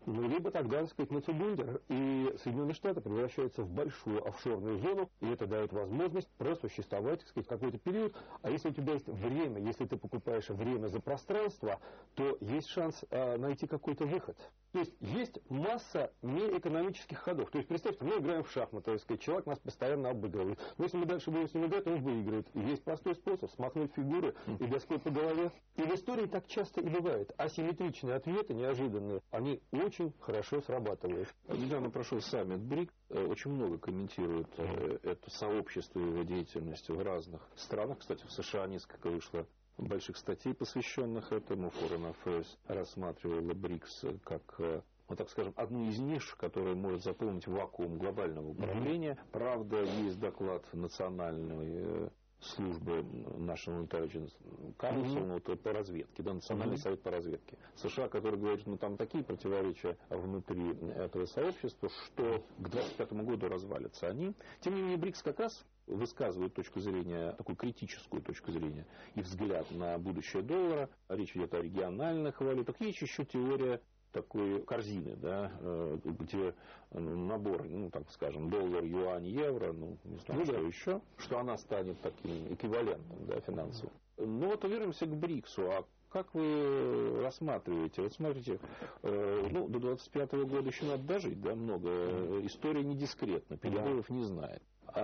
Ну, либо тогда, так сказать, Нацубундер и Соединенные Штаты превращаются в большую офшорную зону, и это дает возможность просуществовать, так сказать, какой-то период. А если у тебя есть время, если ты покупаешь время за пространство, то есть шанс найти какой-то выход. То есть масса неэкономических ходов. То есть, представьте, мы играем в шахматы, так сказать, человек нас постоянно обыгрывает. Но если мы дальше будем с ним играть, он выиграет. И есть простой способ смахнуть фигуры и доской по голове. И в истории так часто и бывает. Асимметричные ответы, неожиданные, они очень хорошо срабатывают. Недавно прошел саммит БРИК. Очень много комментируют это сообщество и его деятельность в разных странах. Кстати, в США несколько вышло больших статей, посвященных этому. Foreign Affairs рассматривала БРИКС как, ну, так скажем, одну из ниш, которая может заполнить вакуум глобального управления. Правда, есть доклад национальной службы National Intelligence Council, ну, по разведке, да, Национальный совет по разведке США, который говорит, что там такие противоречия внутри этого сообщества, что к 2025 году развалятся они. Тем не менее, БРИКС как раз высказывает точку зрения, такую критическую точку зрения и взгляд на будущее доллара. Речь идет о региональных валютах. Есть еще теория такой корзины, да, где набор, ну, так скажем, доллар, юань, евро, ну, не знаю, что еще, что она станет таким эквивалентом, да, финансовым. Но вот вернемся к БРИКСу. А как вы рассматриваете? Вот смотрите, ну, до 25-го года еще надо дожить, да, много. История не дискретна, перерывов не знает.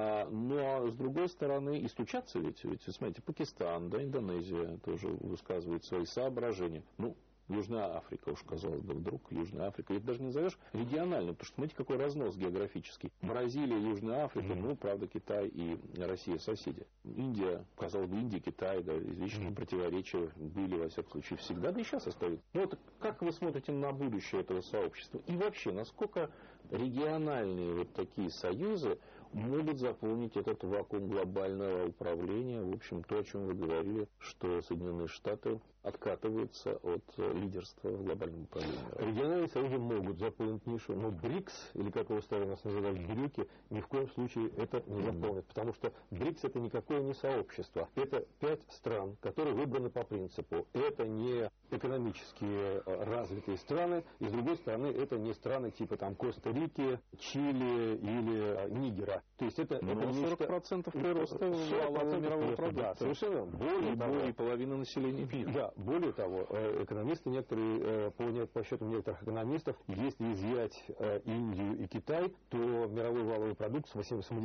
Но, с другой стороны, и стучаться ведь, смотрите, Пакистан, да, Индонезия тоже высказывают свои соображения. Ну, Южная Африка, уж казалось бы, вдруг Южная Африка. Это даже не назовешь региональным, потому что, смотрите, какой разнос географический. Бразилия, Южная Африка, ну, правда, Китай и Россия соседи. Индия, казалось бы, Индия, Китай, да, извечные противоречия были, во всяком случае, всегда, да и сейчас остаются. Ну, вот как вы смотрите на будущее этого сообщества? И вообще, насколько региональные вот такие союзы могут заполнить этот вакуум глобального управления? В общем, то, о чем вы говорили, что Соединенные Штаты откатываются от лидерства в глобальном управлении. Региональные союзы могут заполнить нишу, но БРИКС, или как его стали нас называть, брюки, ни в коем случае это не заполнит. Потому что БРИКС это никакое не сообщество. Это 5 стран, которые выбраны по принципу. Это не экономически развитые страны, и с другой стороны, это не страны типа там Коста-Рики, Чили или Нигера. То есть это 40% прироста валового мирового продукта. Да, совершенно. Более половины населения мира. Да, более того, экономисты некоторые, по счету некоторых экономистов, если изъять Индию и Китай, то мировой валовый продукт с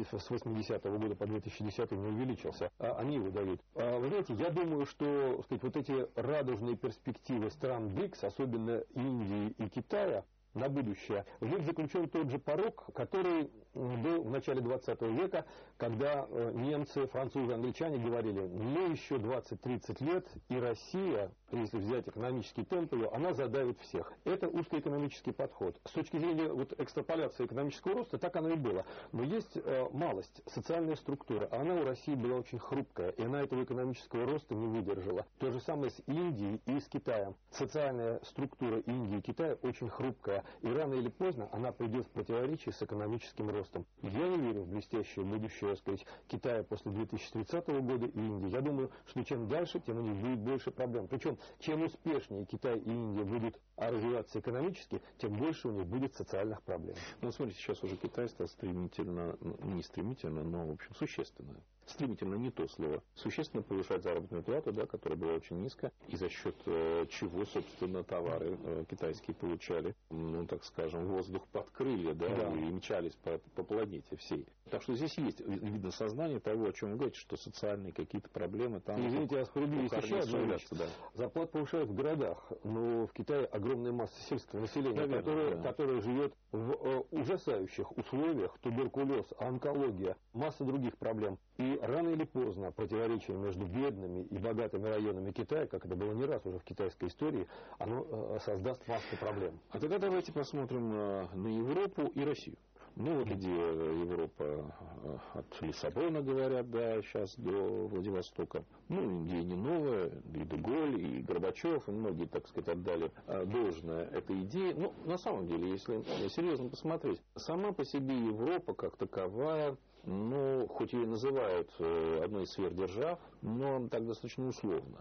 80-го года по 2010 не увеличился. Они выдают. Вы знаете, я думаю, что, сказать, вот эти радужные перспективы стран БРИКС, особенно Индии и Китая, на будущее, в них заключен тот же порок, который был в начале 20 века, когда немцы, французы, англичане говорили, ну еще 20-30 лет, и Россия, если взять экономический темп ее, она задавит всех. Это узкоэкономический подход. С точки зрения вот, экстраполяции экономического роста, так оно и было. Но есть малость, социальная структура. Она у России была очень хрупкая, и она этого экономического роста не выдержала. То же самое с Индией и с Китаем. Социальная структура Индии и Китая очень хрупкая, и рано или поздно она придет в противоречие с экономическим ростом. Я не верю в блестящее будущее, так сказать, Китая после 2030 года и Индии. Я думаю, что чем дальше, тем у них будет больше проблем. Причем, чем успешнее Китай и Индия будут развиваться экономически, тем больше у них будет социальных проблем. Ну, смотрите, сейчас уже Китай стал стремительно, не стремительно, но, в общем, существенно. Стремительно не то слово. Существенно повышать заработную плату, да, которая была очень низкая, и за счет чего, собственно, товары китайские получали, ну, так скажем, воздух под крылья, да, и мчались по планете всей. Так что здесь есть, видно, сознание того, о чем вы говорите, что социальные какие-то проблемы там... Извините, я справедливость еще одну вещь. Зарплат повышают в городах, но в Китае огромная масса сельского населения, которое живет в ужасающих условиях, туберкулез, онкология, масса других проблем. И рано или поздно противоречие между бедными и богатыми районами Китая, как это было не раз уже в китайской истории, оно создаст массу проблем. А тогда давайте посмотрим на Европу и Россию. Ну, вот где Европа от Лиссабона, говорят, да, сейчас до Владивостока. Ну, идея не новая, и Деголь, и Горбачев, и многие, так сказать, отдали должное этой идее. Ну, на самом деле, если серьезно посмотреть, сама по себе Европа как таковая, ну, хоть ее и называют одной из сверхдержав, но так достаточно условно.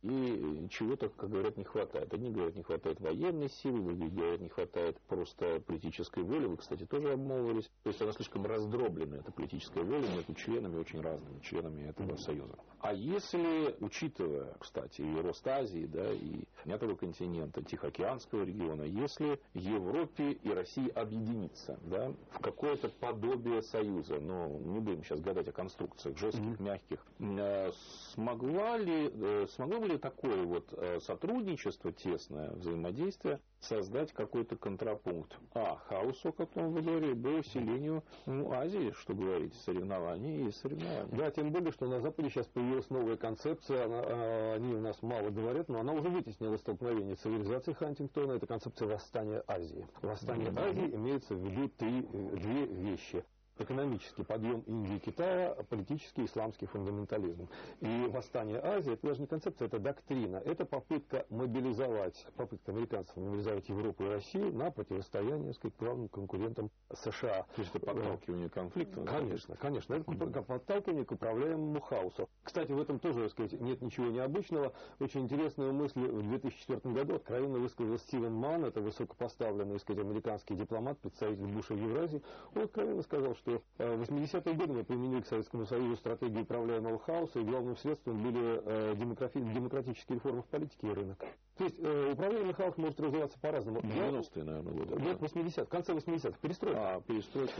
и чего-то, как говорят, не хватает. Одни говорят, не хватает военной силы, другие говорят, не хватает просто политической воли. Вы, кстати, тоже обмолвились. То есть она слишком раздроблена, эта политическая воля, между членами, очень разными членами этого союза. А если, учитывая, кстати, и рост Азии, да, и этого континента, Тихоокеанского региона, если Европе и России объединиться, да, в какое-то подобие союза, но не будем сейчас гадать о конструкциях жестких, мягких, смогло ли такое вот сотрудничество, тесное взаимодействие создать какой-то контрапункт хаосу, о котором вы говорили, до усилению Азии, что говорить, соревнований и соревнований. Да, тем более, что на Западе сейчас появилась новая концепция, они у нас мало говорят, но она уже вытеснила столкновение цивилизации Хантингтона, это концепция восстания Азии. Восстание Азии имеется в виду две вещи. Экономический подъем Индии и Китая, политический исламский фундаментализм. И восстание Азии, это даже не концепция, это доктрина. Это попытка американцев мобилизовать Европу и Россию на противостояние, так сказать, главным конкурентам США. То есть это подталкивание конфликта? Конечно. Это подталкивание к управляемому хаосу. Кстати, в этом тоже, так сказать, нет ничего необычного. Очень интересную мысль в 2004 году откровенно высказал Стивен Манн, это высокопоставленный, так сказать, американский дипломат, представитель Буша в Евразии. Он откровенно сказал, что в 80-е годы мы применили к Советскому Союзу стратегию управляемого хаоса, и главным средством были демократические реформы в политике и рынок. То есть управляемый хаос может развиваться по-разному. 90-е, наверное, годы. Нет, 80-х, в конце 80-х, перестройка. Перестройка.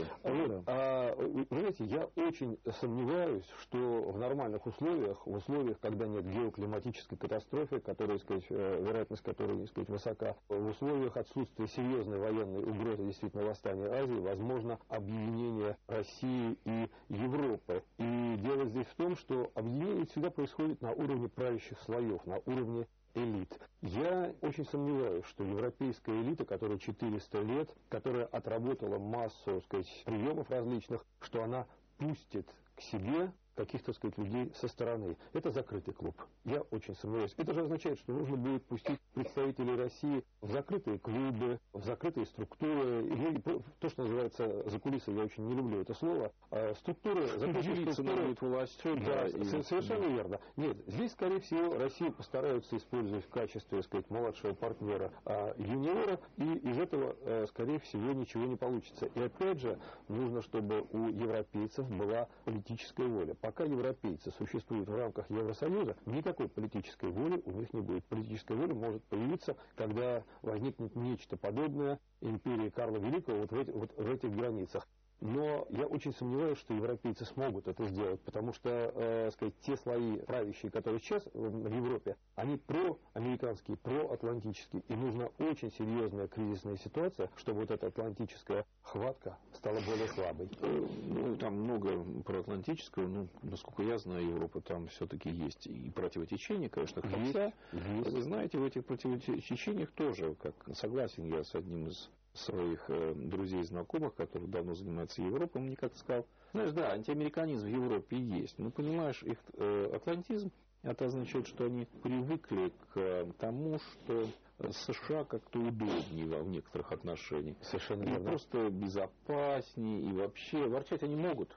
Вы знаете, я очень сомневаюсь, что в нормальных условиях, когда нет геоклиматической катастрофы, которая, сказать, вероятность которой, сказать, высока, в условиях отсутствия серьезной военной угрозы действительно восстания Азии, возможно объединение России и Европы. И дело здесь в том, что объединение всегда происходит на уровне правящих слоев, на уровне элит. Я очень сомневаюсь, что европейская элита, которая 400 лет, которая отработала массу, сказать, приемов различных, что она пустит к себе каких-то, так сказать, людей со стороны. Это закрытый клуб. Я очень сомневаюсь. Это же означает, что нужно будет пустить представителей России в закрытые клубы, в закрытые структуры. И то, что называется за кулисой, я очень не люблю это слово. Структуры, закрытые структуры. Властью, да, совершенно верно. Нет, здесь, скорее всего, Россию постараются использовать в качестве, так сказать, младшего партнера юниора, и из этого, скорее всего, ничего не получится. И опять же, нужно, чтобы у европейцев была политическая воля. Пока европейцы существуют в рамках Евросоюза, никакой политической воли у них не будет. Политическая воля может появиться, когда возникнет нечто подобное империи Карла Великого вот в этих границах. Но я очень сомневаюсь, что европейцы смогут это сделать, потому что, сказать, те слои правящие, которые сейчас в Европе, они проамериканские, проатлантические. И нужна очень серьезная кризисная ситуация, чтобы вот эта атлантическая хватка стала более слабой. Ну, там много проатлантического, но, насколько я знаю, Европа там все-таки есть и противотечения, конечно. Хотя, вы знаете, в этих противотечениях тоже, как согласен я с одним из своих друзей и знакомых, которые давно занимаются Европой, он мне как-то сказал, знаешь, да, антиамериканизм в Европе есть, но, понимаешь, их атлантизм, это означает, что они привыкли к тому, что США как-то удобнее в некоторых отношениях. Совершенно и верно. Просто безопаснее, и вообще ворчать они могут,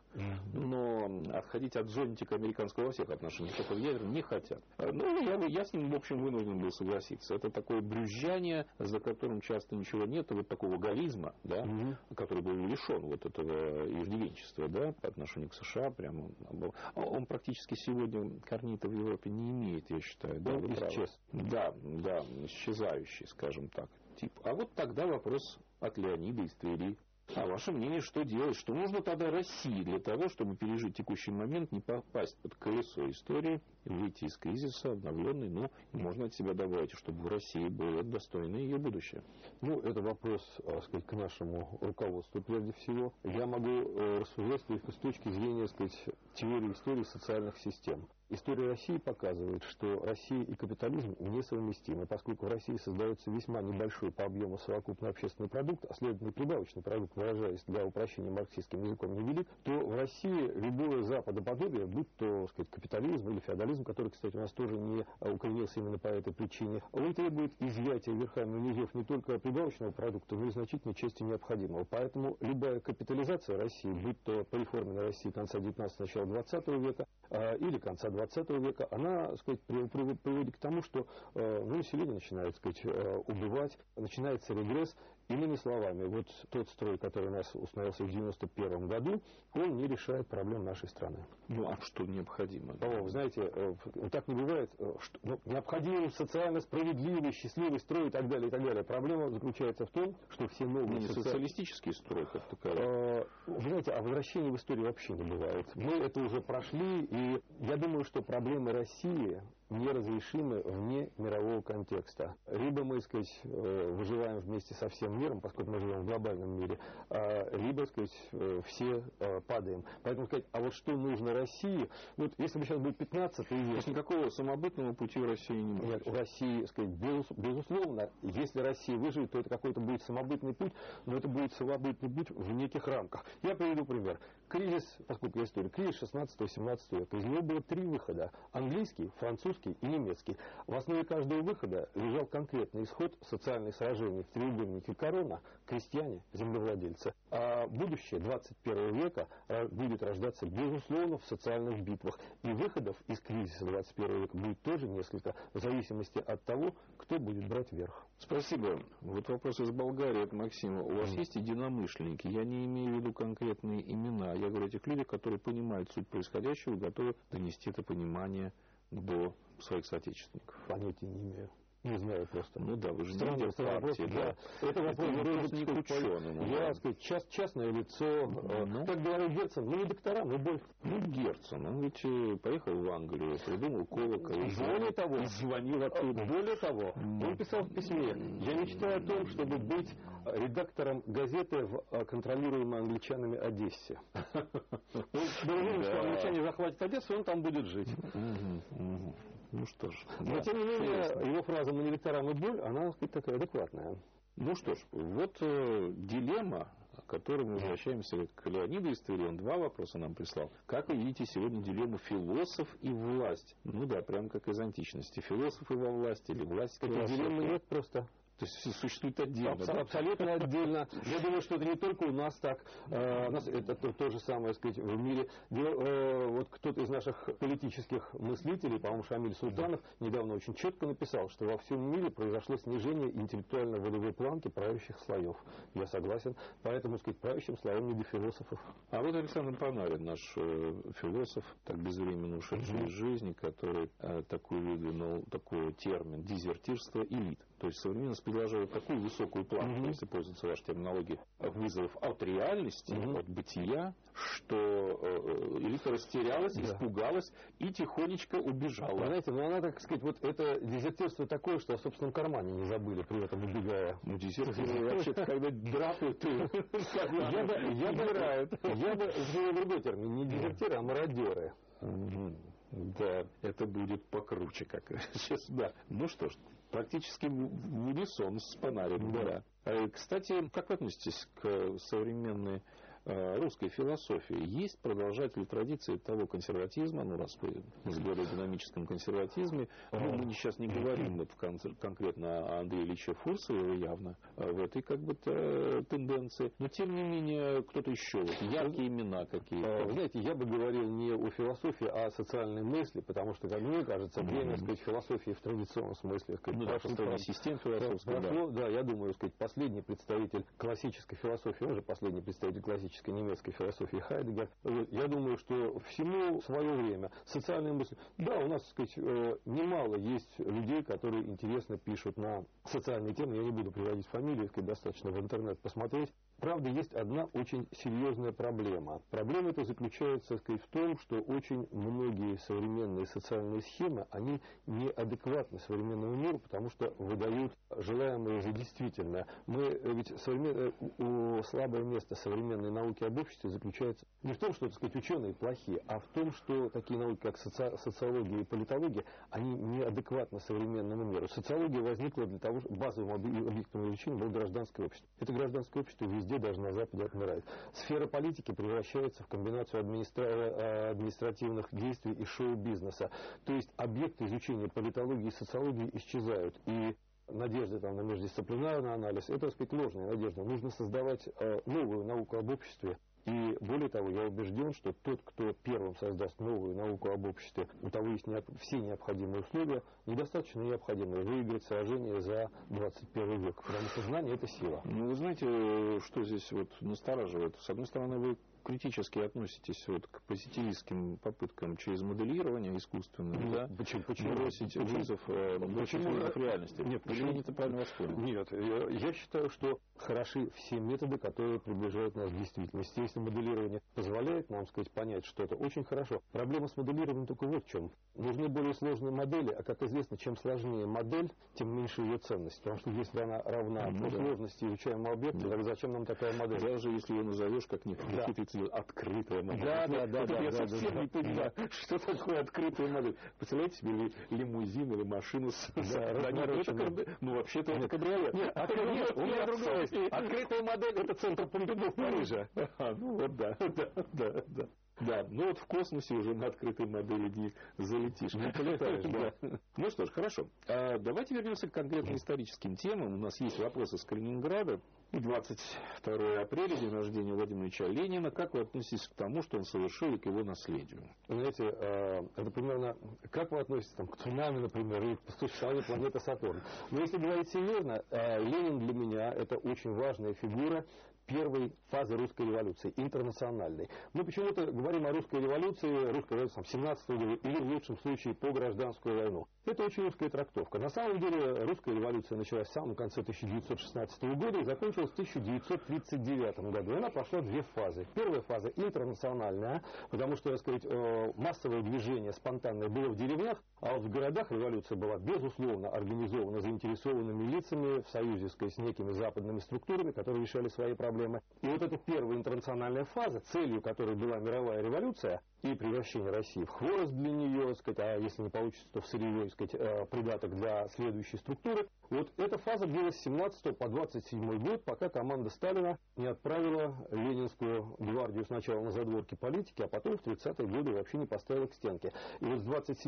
но отходить от зонтика американского во всех отношениях, только в ядерном, не хотят. Ну, я с ним, в общем, вынужден был согласиться. Это такое брюзжание, за которым часто ничего нет, вот такого галлизма, да, который был лишен вот этого иждивенчества, да, по отношению к США. Прямо он практически сегодня корней-то в Европе не имеет, я считаю. Да, исчез. Да, исчезающий, скажем так, тип. А вот тогда вопрос от Леонида из Твери. А ваше мнение, что делать? Что нужно тогда России для того, чтобы пережить текущий момент, не попасть под колесо истории, выйти из кризиса обновленный, ну, можно от себя добавить, чтобы в России было достойное ее будущее? Ну, это вопрос, так сказать, к нашему руководству прежде всего. Я могу рассуждать только с точки зрения, так сказать, теории истории социальных систем. История России показывает, что Россия и капитализм несовместимы, поскольку в России создается весьма небольшой по объему совокупный общественный продукт, а следовательно прибавочный продукт, выражаясь для упрощения марксистским языком, невелик, то в России любое западоподобие, будь то, так сказать, капитализм или феодализм, который, кстати, у нас тоже не укоренился именно по этой причине, он требует изъятия верхами низов не только прибавочного продукта, но и значительной части необходимого. Поэтому любая капитализация России, будь то по реформе на России конца 19-го, начала 20 века или конца 20 века, она, так сказать, приводит к тому, что население начинает, так сказать, убывать, начинается регресс. Иными словами, вот тот строй, который у нас установился в 91 году, он не решает проблем нашей страны. Ну, а что необходимо? Вы знаете, так не бывает. Необходим социально справедливый, счастливый строй и так далее, и так далее. Проблема заключается в том, что все новые... Не социалистический строй, как таковой. Вы знаете, а возвращения в историю вообще не бывает. Мы это уже прошли, и я думаю, что проблемы России неразрешимы вне мирового контекста. Либо мы, сказать, выживаем вместе со всем миром, поскольку мы живем в глобальном мире, либо, сказать, все падаем. Поэтому сказать, а вот что нужно России, вот если бы сейчас был 15 век... То есть никакого самобытного пути у России не будет? Нет, у России, сказать, безусловно, если Россия выживет, то это какой-то будет самобытный путь, но это будет самобытный путь в неких рамках. Я приведу пример. Кризис, поскольку я историк, кризис 16-17 века, из него было 3 выхода. Английский, французский и немецкий. В основе каждого выхода лежал конкретный исход социальных сражений в треугольнике корона, крестьяне, землевладельцы. А будущее 21 века будет рождаться, безусловно, в социальных битвах. И выходов из кризиса 21 века будет тоже несколько, в зависимости от того, кто будет брать верх. Спасибо. Вот вопрос из Болгарии от Максима. У вас есть единомышленники? Я не имею в виду конкретные имена. Я говорю о тех людях, которые понимают суть происходящего и готовы донести это понимание до своих соотечественников. Понятия не имею. Не знаю просто. Ну да, вы же не партии, да. Это вопрос не к ученым. Я, сказать, частное лицо. Как говорил Герцен, мы не доктора, мы больше. Ну, Герцен, он ведь поехал в Англию, придумал колокол. Более того, звонил оттуда. Более того, он писал в письме: я мечтаю о том, чтобы быть редактором газеты в контролируемой англичанами Одессе. Он уверен, что англичане захватят Одессу, он там будет жить. Ну что ж. Но тем не менее, его фраза «мы не доктора, мы боль», она, сказать, такая адекватная. Ну что ж, вот дилемма, о которой мы возвращаемся к Леониду из Твери. Он 2 вопроса нам прислал. Как вы видите сегодня дилемму философ и власть? Ну да, прям как из античности. Философы во власти или власть? Этой дилеммы нет просто. То есть существует отдельно. Абсолютно отдельно. Я думаю, что это не только у нас так. У нас это то же самое, так сказать, в мире. Вот кто-то из наших политических мыслителей, по-моему, Шамиль Султанов, недавно очень четко написал, что во всем мире произошло снижение интеллектуально-волевой планки правящих слоев. Я согласен. Поэтому, так сказать, правящим слоям не до философов. А вот Александр Панарин, наш философ, так безвременно ушедший из жизни, который такой выдвинул такой термин дезертирство элит. То есть современность предложила такую высокую планку, если пользоваться вашей терминологией, вызовов от реальности, от бытия, что элита растерялась, испугалась и тихонечко убежала. Вы знаете, ну она, так сказать, вот это дезертирство такое, что о собственном кармане не забыли, при этом убегая. Ну, дезертирство вообще-то, когда драпают, я бы взял другой термин, не дезертиры, а мародеры. Да, это будет покруче, как сейчас. Да. Ну что ж, практически в унисон с Панариным. Да. Кстати, как вы относитесь к современной русской философии? Есть продолжатели традиции того консерватизма, ну раз вы говорили о динамическом консерватизме, мы сейчас не говорим конкретно о Андрее Ильиче Фурсове явно в этой как бы тенденции, но тем не менее кто-то еще, вот, яркие имена какие-то. Вы знаете, я бы говорил не о философии, а о социальной мысли, потому что, как мне кажется, время, сказать, философии в традиционном смысле, сказать, систем философской, да, я думаю, сказать, последний представитель классической философии, он же последний представитель классической немецкой философии Хайдеггер. Я думаю, что всему свое время. Социальные мысли. Да, у нас, так сказать, немало есть людей, которые интересно пишут на социальные темы. Я не буду приводить фамилии, так сказать, достаточно в интернет посмотреть. Правда, есть одна очень серьезная проблема. Проблема эта заключается, так сказать, в том, что очень многие современные социальные схемы, они неадекватны современному миру, потому что выдают желаемое за действительное. Ведь слабое место современной науки об обществе заключается не в том, что, так сказать, ученые плохие, а в том, что такие науки, как социология и политология, они неадекватны современному миру. Социология возникла для того, что базовым объектом изучения было гражданское общество. Это гражданское общество везде даже на Западе отмирает. Сфера политики превращается в комбинацию административных действий и шоу-бизнеса. То есть объекты изучения политологии и социологии исчезают. И надежды там, на междисциплинарный анализ, это, так сказать, ложная надежда. Нужно создавать новую науку об обществе. И более того, я убежден, что тот, кто первым создаст новую науку об обществе, у того есть все необходимые условия, недостаточно необходимые, выиграть сражение за 21 век. Потому что знание – это сила. Ну, вы знаете, что здесь вот настораживает? С одной стороны, вы критически относитесь вот к позитивистским попыткам через моделирование искусственное, да? Почему? Бросить вызов реальности. Нет, почему не это правильно вас понял? Нет, я считаю, что хороши все методы, которые приближают нас к действительности. Если моделирование позволяет нам, сказать, понять что-то, очень хорошо. Проблема с моделированием только вот в чем. Нужны более сложные модели, а, как известно, чем сложнее модель, тем меньше ее ценность. Потому что если она равна по сложности изучаемого объекта, так зачем нам такая модель? Даже если ее назовешь как какие-то открытая модель. Да. Я совсем не понимаю, что такое открытая модель. Представляете себе лимузин или машину с... Ну, вообще-то это кабриолет. Нет, у меня другая есть. Открытая модель — это центр Помпиду в Париже. Ну, вот да. Да, ну вот в космосе уже на открытой модели не залетишь. Не полетаешь, да. Ну что ж, хорошо. Давайте вернемся к конкретно историческим темам. У нас есть вопросы с Калининграда. 22 апреля, день рождения Владимира Ильича Ленина. Как вы относитесь к тому, что он совершил, и к его наследию? Знаете, это примерно, как вы относитесь к цунами, например, или к существованию планеты Сатурн. Но если говорить серьезно, Ленин для меня это очень важная фигура первой фазы русской революции, интернациональной. Мы почему-то говорим о русской революции 17 года или в лучшем случае по гражданскую войну. Это очень узкая трактовка. На самом деле русская революция началась в самом конце 1916 года и закончилась в 1939 году. И она прошла две фазы. Первая фаза интернациональная, потому что, так сказать, массовое движение спонтанное было в деревнях, а вот в городах революция была безусловно организована заинтересованными лицами в союзе, так сказать, с некими западными структурами, которые решали свои проблемы. И вот эта первая интернациональная фаза, целью которой была мировая революция и превращение России в хворост для нее, сказать, а если не получится, то в сырьевой, сказать, придаток для следующей структуры. Вот эта фаза длилась с 17 по 27 год, пока команда Сталина не отправила Ленинскую гвардию сначала на задворки политики, а потом в 30-е годы вообще не поставила к стенке. И вот с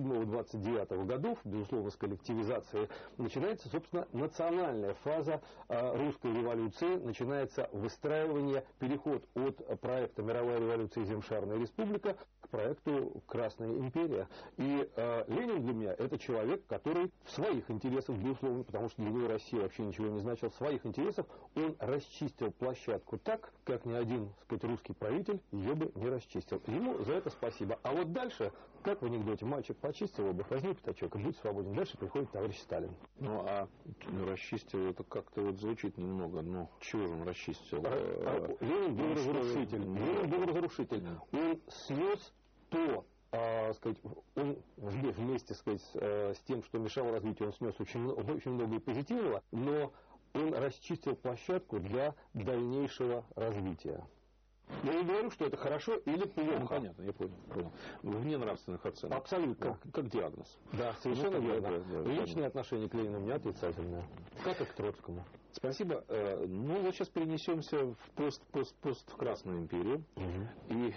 27-29 годов, безусловно, с коллективизации, начинается, собственно, национальная фаза русской революции, начинается выстраивание, переход от проекта «Мировая революция и Земшарная республика» к проекту «Красная империя». И Ленин для меня это человек, который в своих интересах, безусловно, потому что для него Россия вообще ничего не значила, в своих интересах он расчистил площадку так, как ни один, так сказать, русский правитель ее бы не расчистил. Ему за это спасибо. А вот дальше, как в анекдоте, мальчик почистил обувь, возьми пятачок и будь свободен. Дальше приходит товарищ Сталин. Ну, а расчистил, это как-то вот звучит немного, ну, чего же он расчистил? Ленин был разрушитель. Ленин был разрушитель. Он снес то, сказать, он вместе, сказать, с тем, что мешало развитию, он снес очень много и позитивного, но он расчистил площадку для дальнейшего развития. Я не говорю, что это хорошо или плохо. Ну, понятно, я понял. Вне нравственных оценок. Абсолютно. Как диагноз. Да, совершенно верно. Личное отношение к Ленину у меня отрицательное. Как и к Троцкому. Спасибо. Ну, вот сейчас перенесемся в пост Красную империю и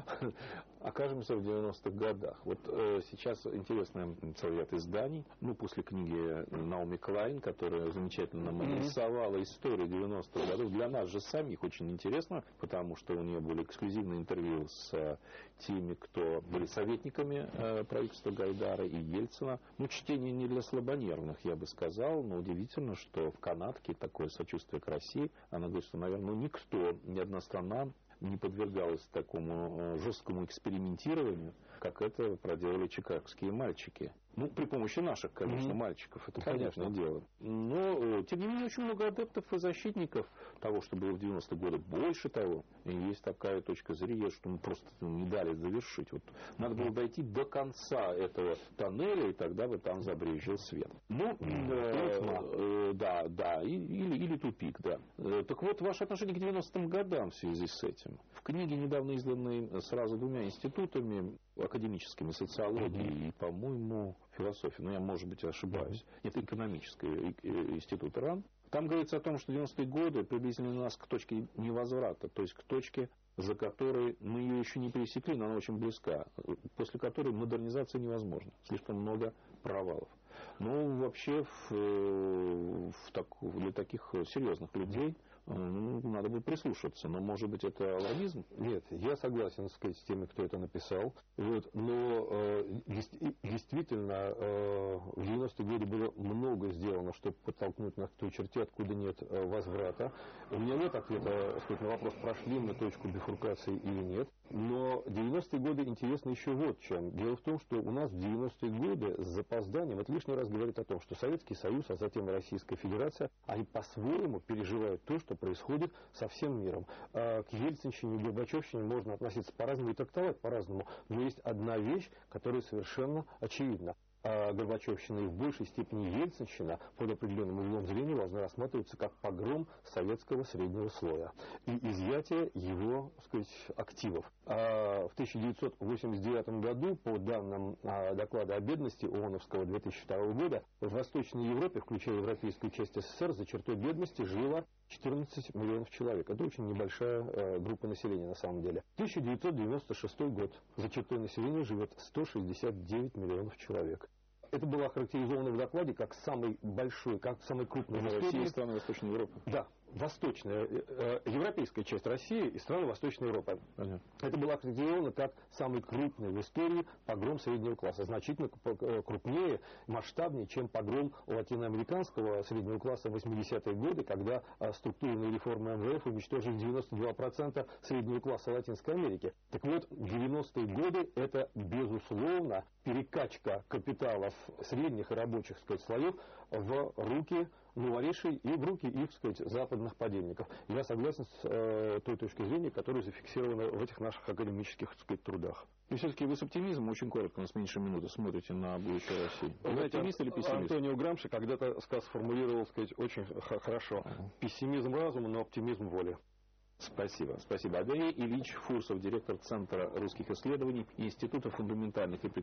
окажемся в 90-х годах. Вот сейчас интересный целый ряд изданий. Ну, после книги Наоми Клайн, которая замечательно нам нарисовала историю 90-х годов. Для нас же самих очень интересно, потому что у нее были эксклюзивные интервью с теми, кто были советниками правительства Гайдара и Ельцина. Ну, чтение не для слабонервных, я бы сказал, но удивительно, что в канатке такое сочувствие к России. Она говорит, что, наверное, никто, ни одна страна не подвергалась такому жесткому экспериментированию, как это проделали чикагские мальчики. Ну, при помощи наших, конечно, мальчиков, это понятное дело. Но, тем не менее, очень много адептов и защитников того, что было в 90-е годы. Больше того, и есть такая точка зрения, что мы просто не дали завершить. Вот надо было дойти до конца этого тоннеля, и тогда бы там забрезжил свет. Ну, да, или тупик, да. Так вот, ваше отношение к 90-м годам в связи с этим. В книге, недавно изданной сразу двумя институтами, академическими, социологией и, по-моему, философией, но я, может быть, ошибаюсь. Это экономический институт РАН. Там говорится о том, что 90-е годы приблизительно нас к точке невозврата, то есть к точке, за которой мы ее еще не пересекли, но она очень близка, после которой модернизация невозможна. Слишком много провалов. Ну, вообще, для таких серьезных людей надо бы прислушаться. Но, может быть, это лоббизм? Нет, я согласен, сказать, с теми, кто это написал. Вот, но действительно, в 90-е годы было много сделано, чтобы подтолкнуть нас к той черте, откуда нет возврата. У меня нет ответа, сказать, на вопрос, прошли мы точку бифуркации или нет. Но 90-е годы интересно еще вот чем. Дело в том, что у нас в 90-е годы с запозданием, это лишний раз говорит о том, что Советский Союз, а затем и Российская Федерация, они по-своему переживают то, что происходит со всем миром. К ельцинщине и горбачевщине можно относиться по-разному и трактовать по-разному, но есть одна вещь, которая совершенно очевидна. Горбачевщина и в большей степени ельцинщина под определенным углом зрения должна рассматриваться как погром советского среднего слоя и изъятие его, так сказать, активов. В 1989 году, по данным доклада о бедности ООНовского 2002 года, в Восточной Европе, включая европейскую часть СССР, за чертой бедности жило 14 миллионов человек. Это очень небольшая группа населения на самом деле. 1996 год. За чертой населения живет 169 миллионов человек. Это было охарактеризовано в докладе как самый большой, как самый крупный в истории. Россия и страны Восточной Европы. Да, восточная, европейская часть России и страны Восточной Европы. Понятно. Это было охарактеризовано как самый крупный в истории погром среднего класса. Значительно крупнее, масштабнее, чем погром латиноамериканского среднего класса в 80-е годы, когда структурные реформы МВФ уничтожили 92% среднего класса Латинской Америки. Так вот, 90-е годы это, безусловно, перекачка капиталов средних и рабочих, так сказать, слоев в руки новоришей и в руки их, так сказать, западных подельников. Я согласен с той точкой зрения, которая зафиксирована в этих наших академических, так сказать, трудах. И все-таки вы с оптимизмом, очень коротко, у нас меньше минуты, смотрите на будущее России. Вы оптимист или пессимист? Антонио Грамши когда-то сформулировал, сказать, очень хорошо. Пессимизм разума, но оптимизм воли. Спасибо. Спасибо. Андрей Ильич Фурсов, директор Центра русских исследований Института фундаментальных и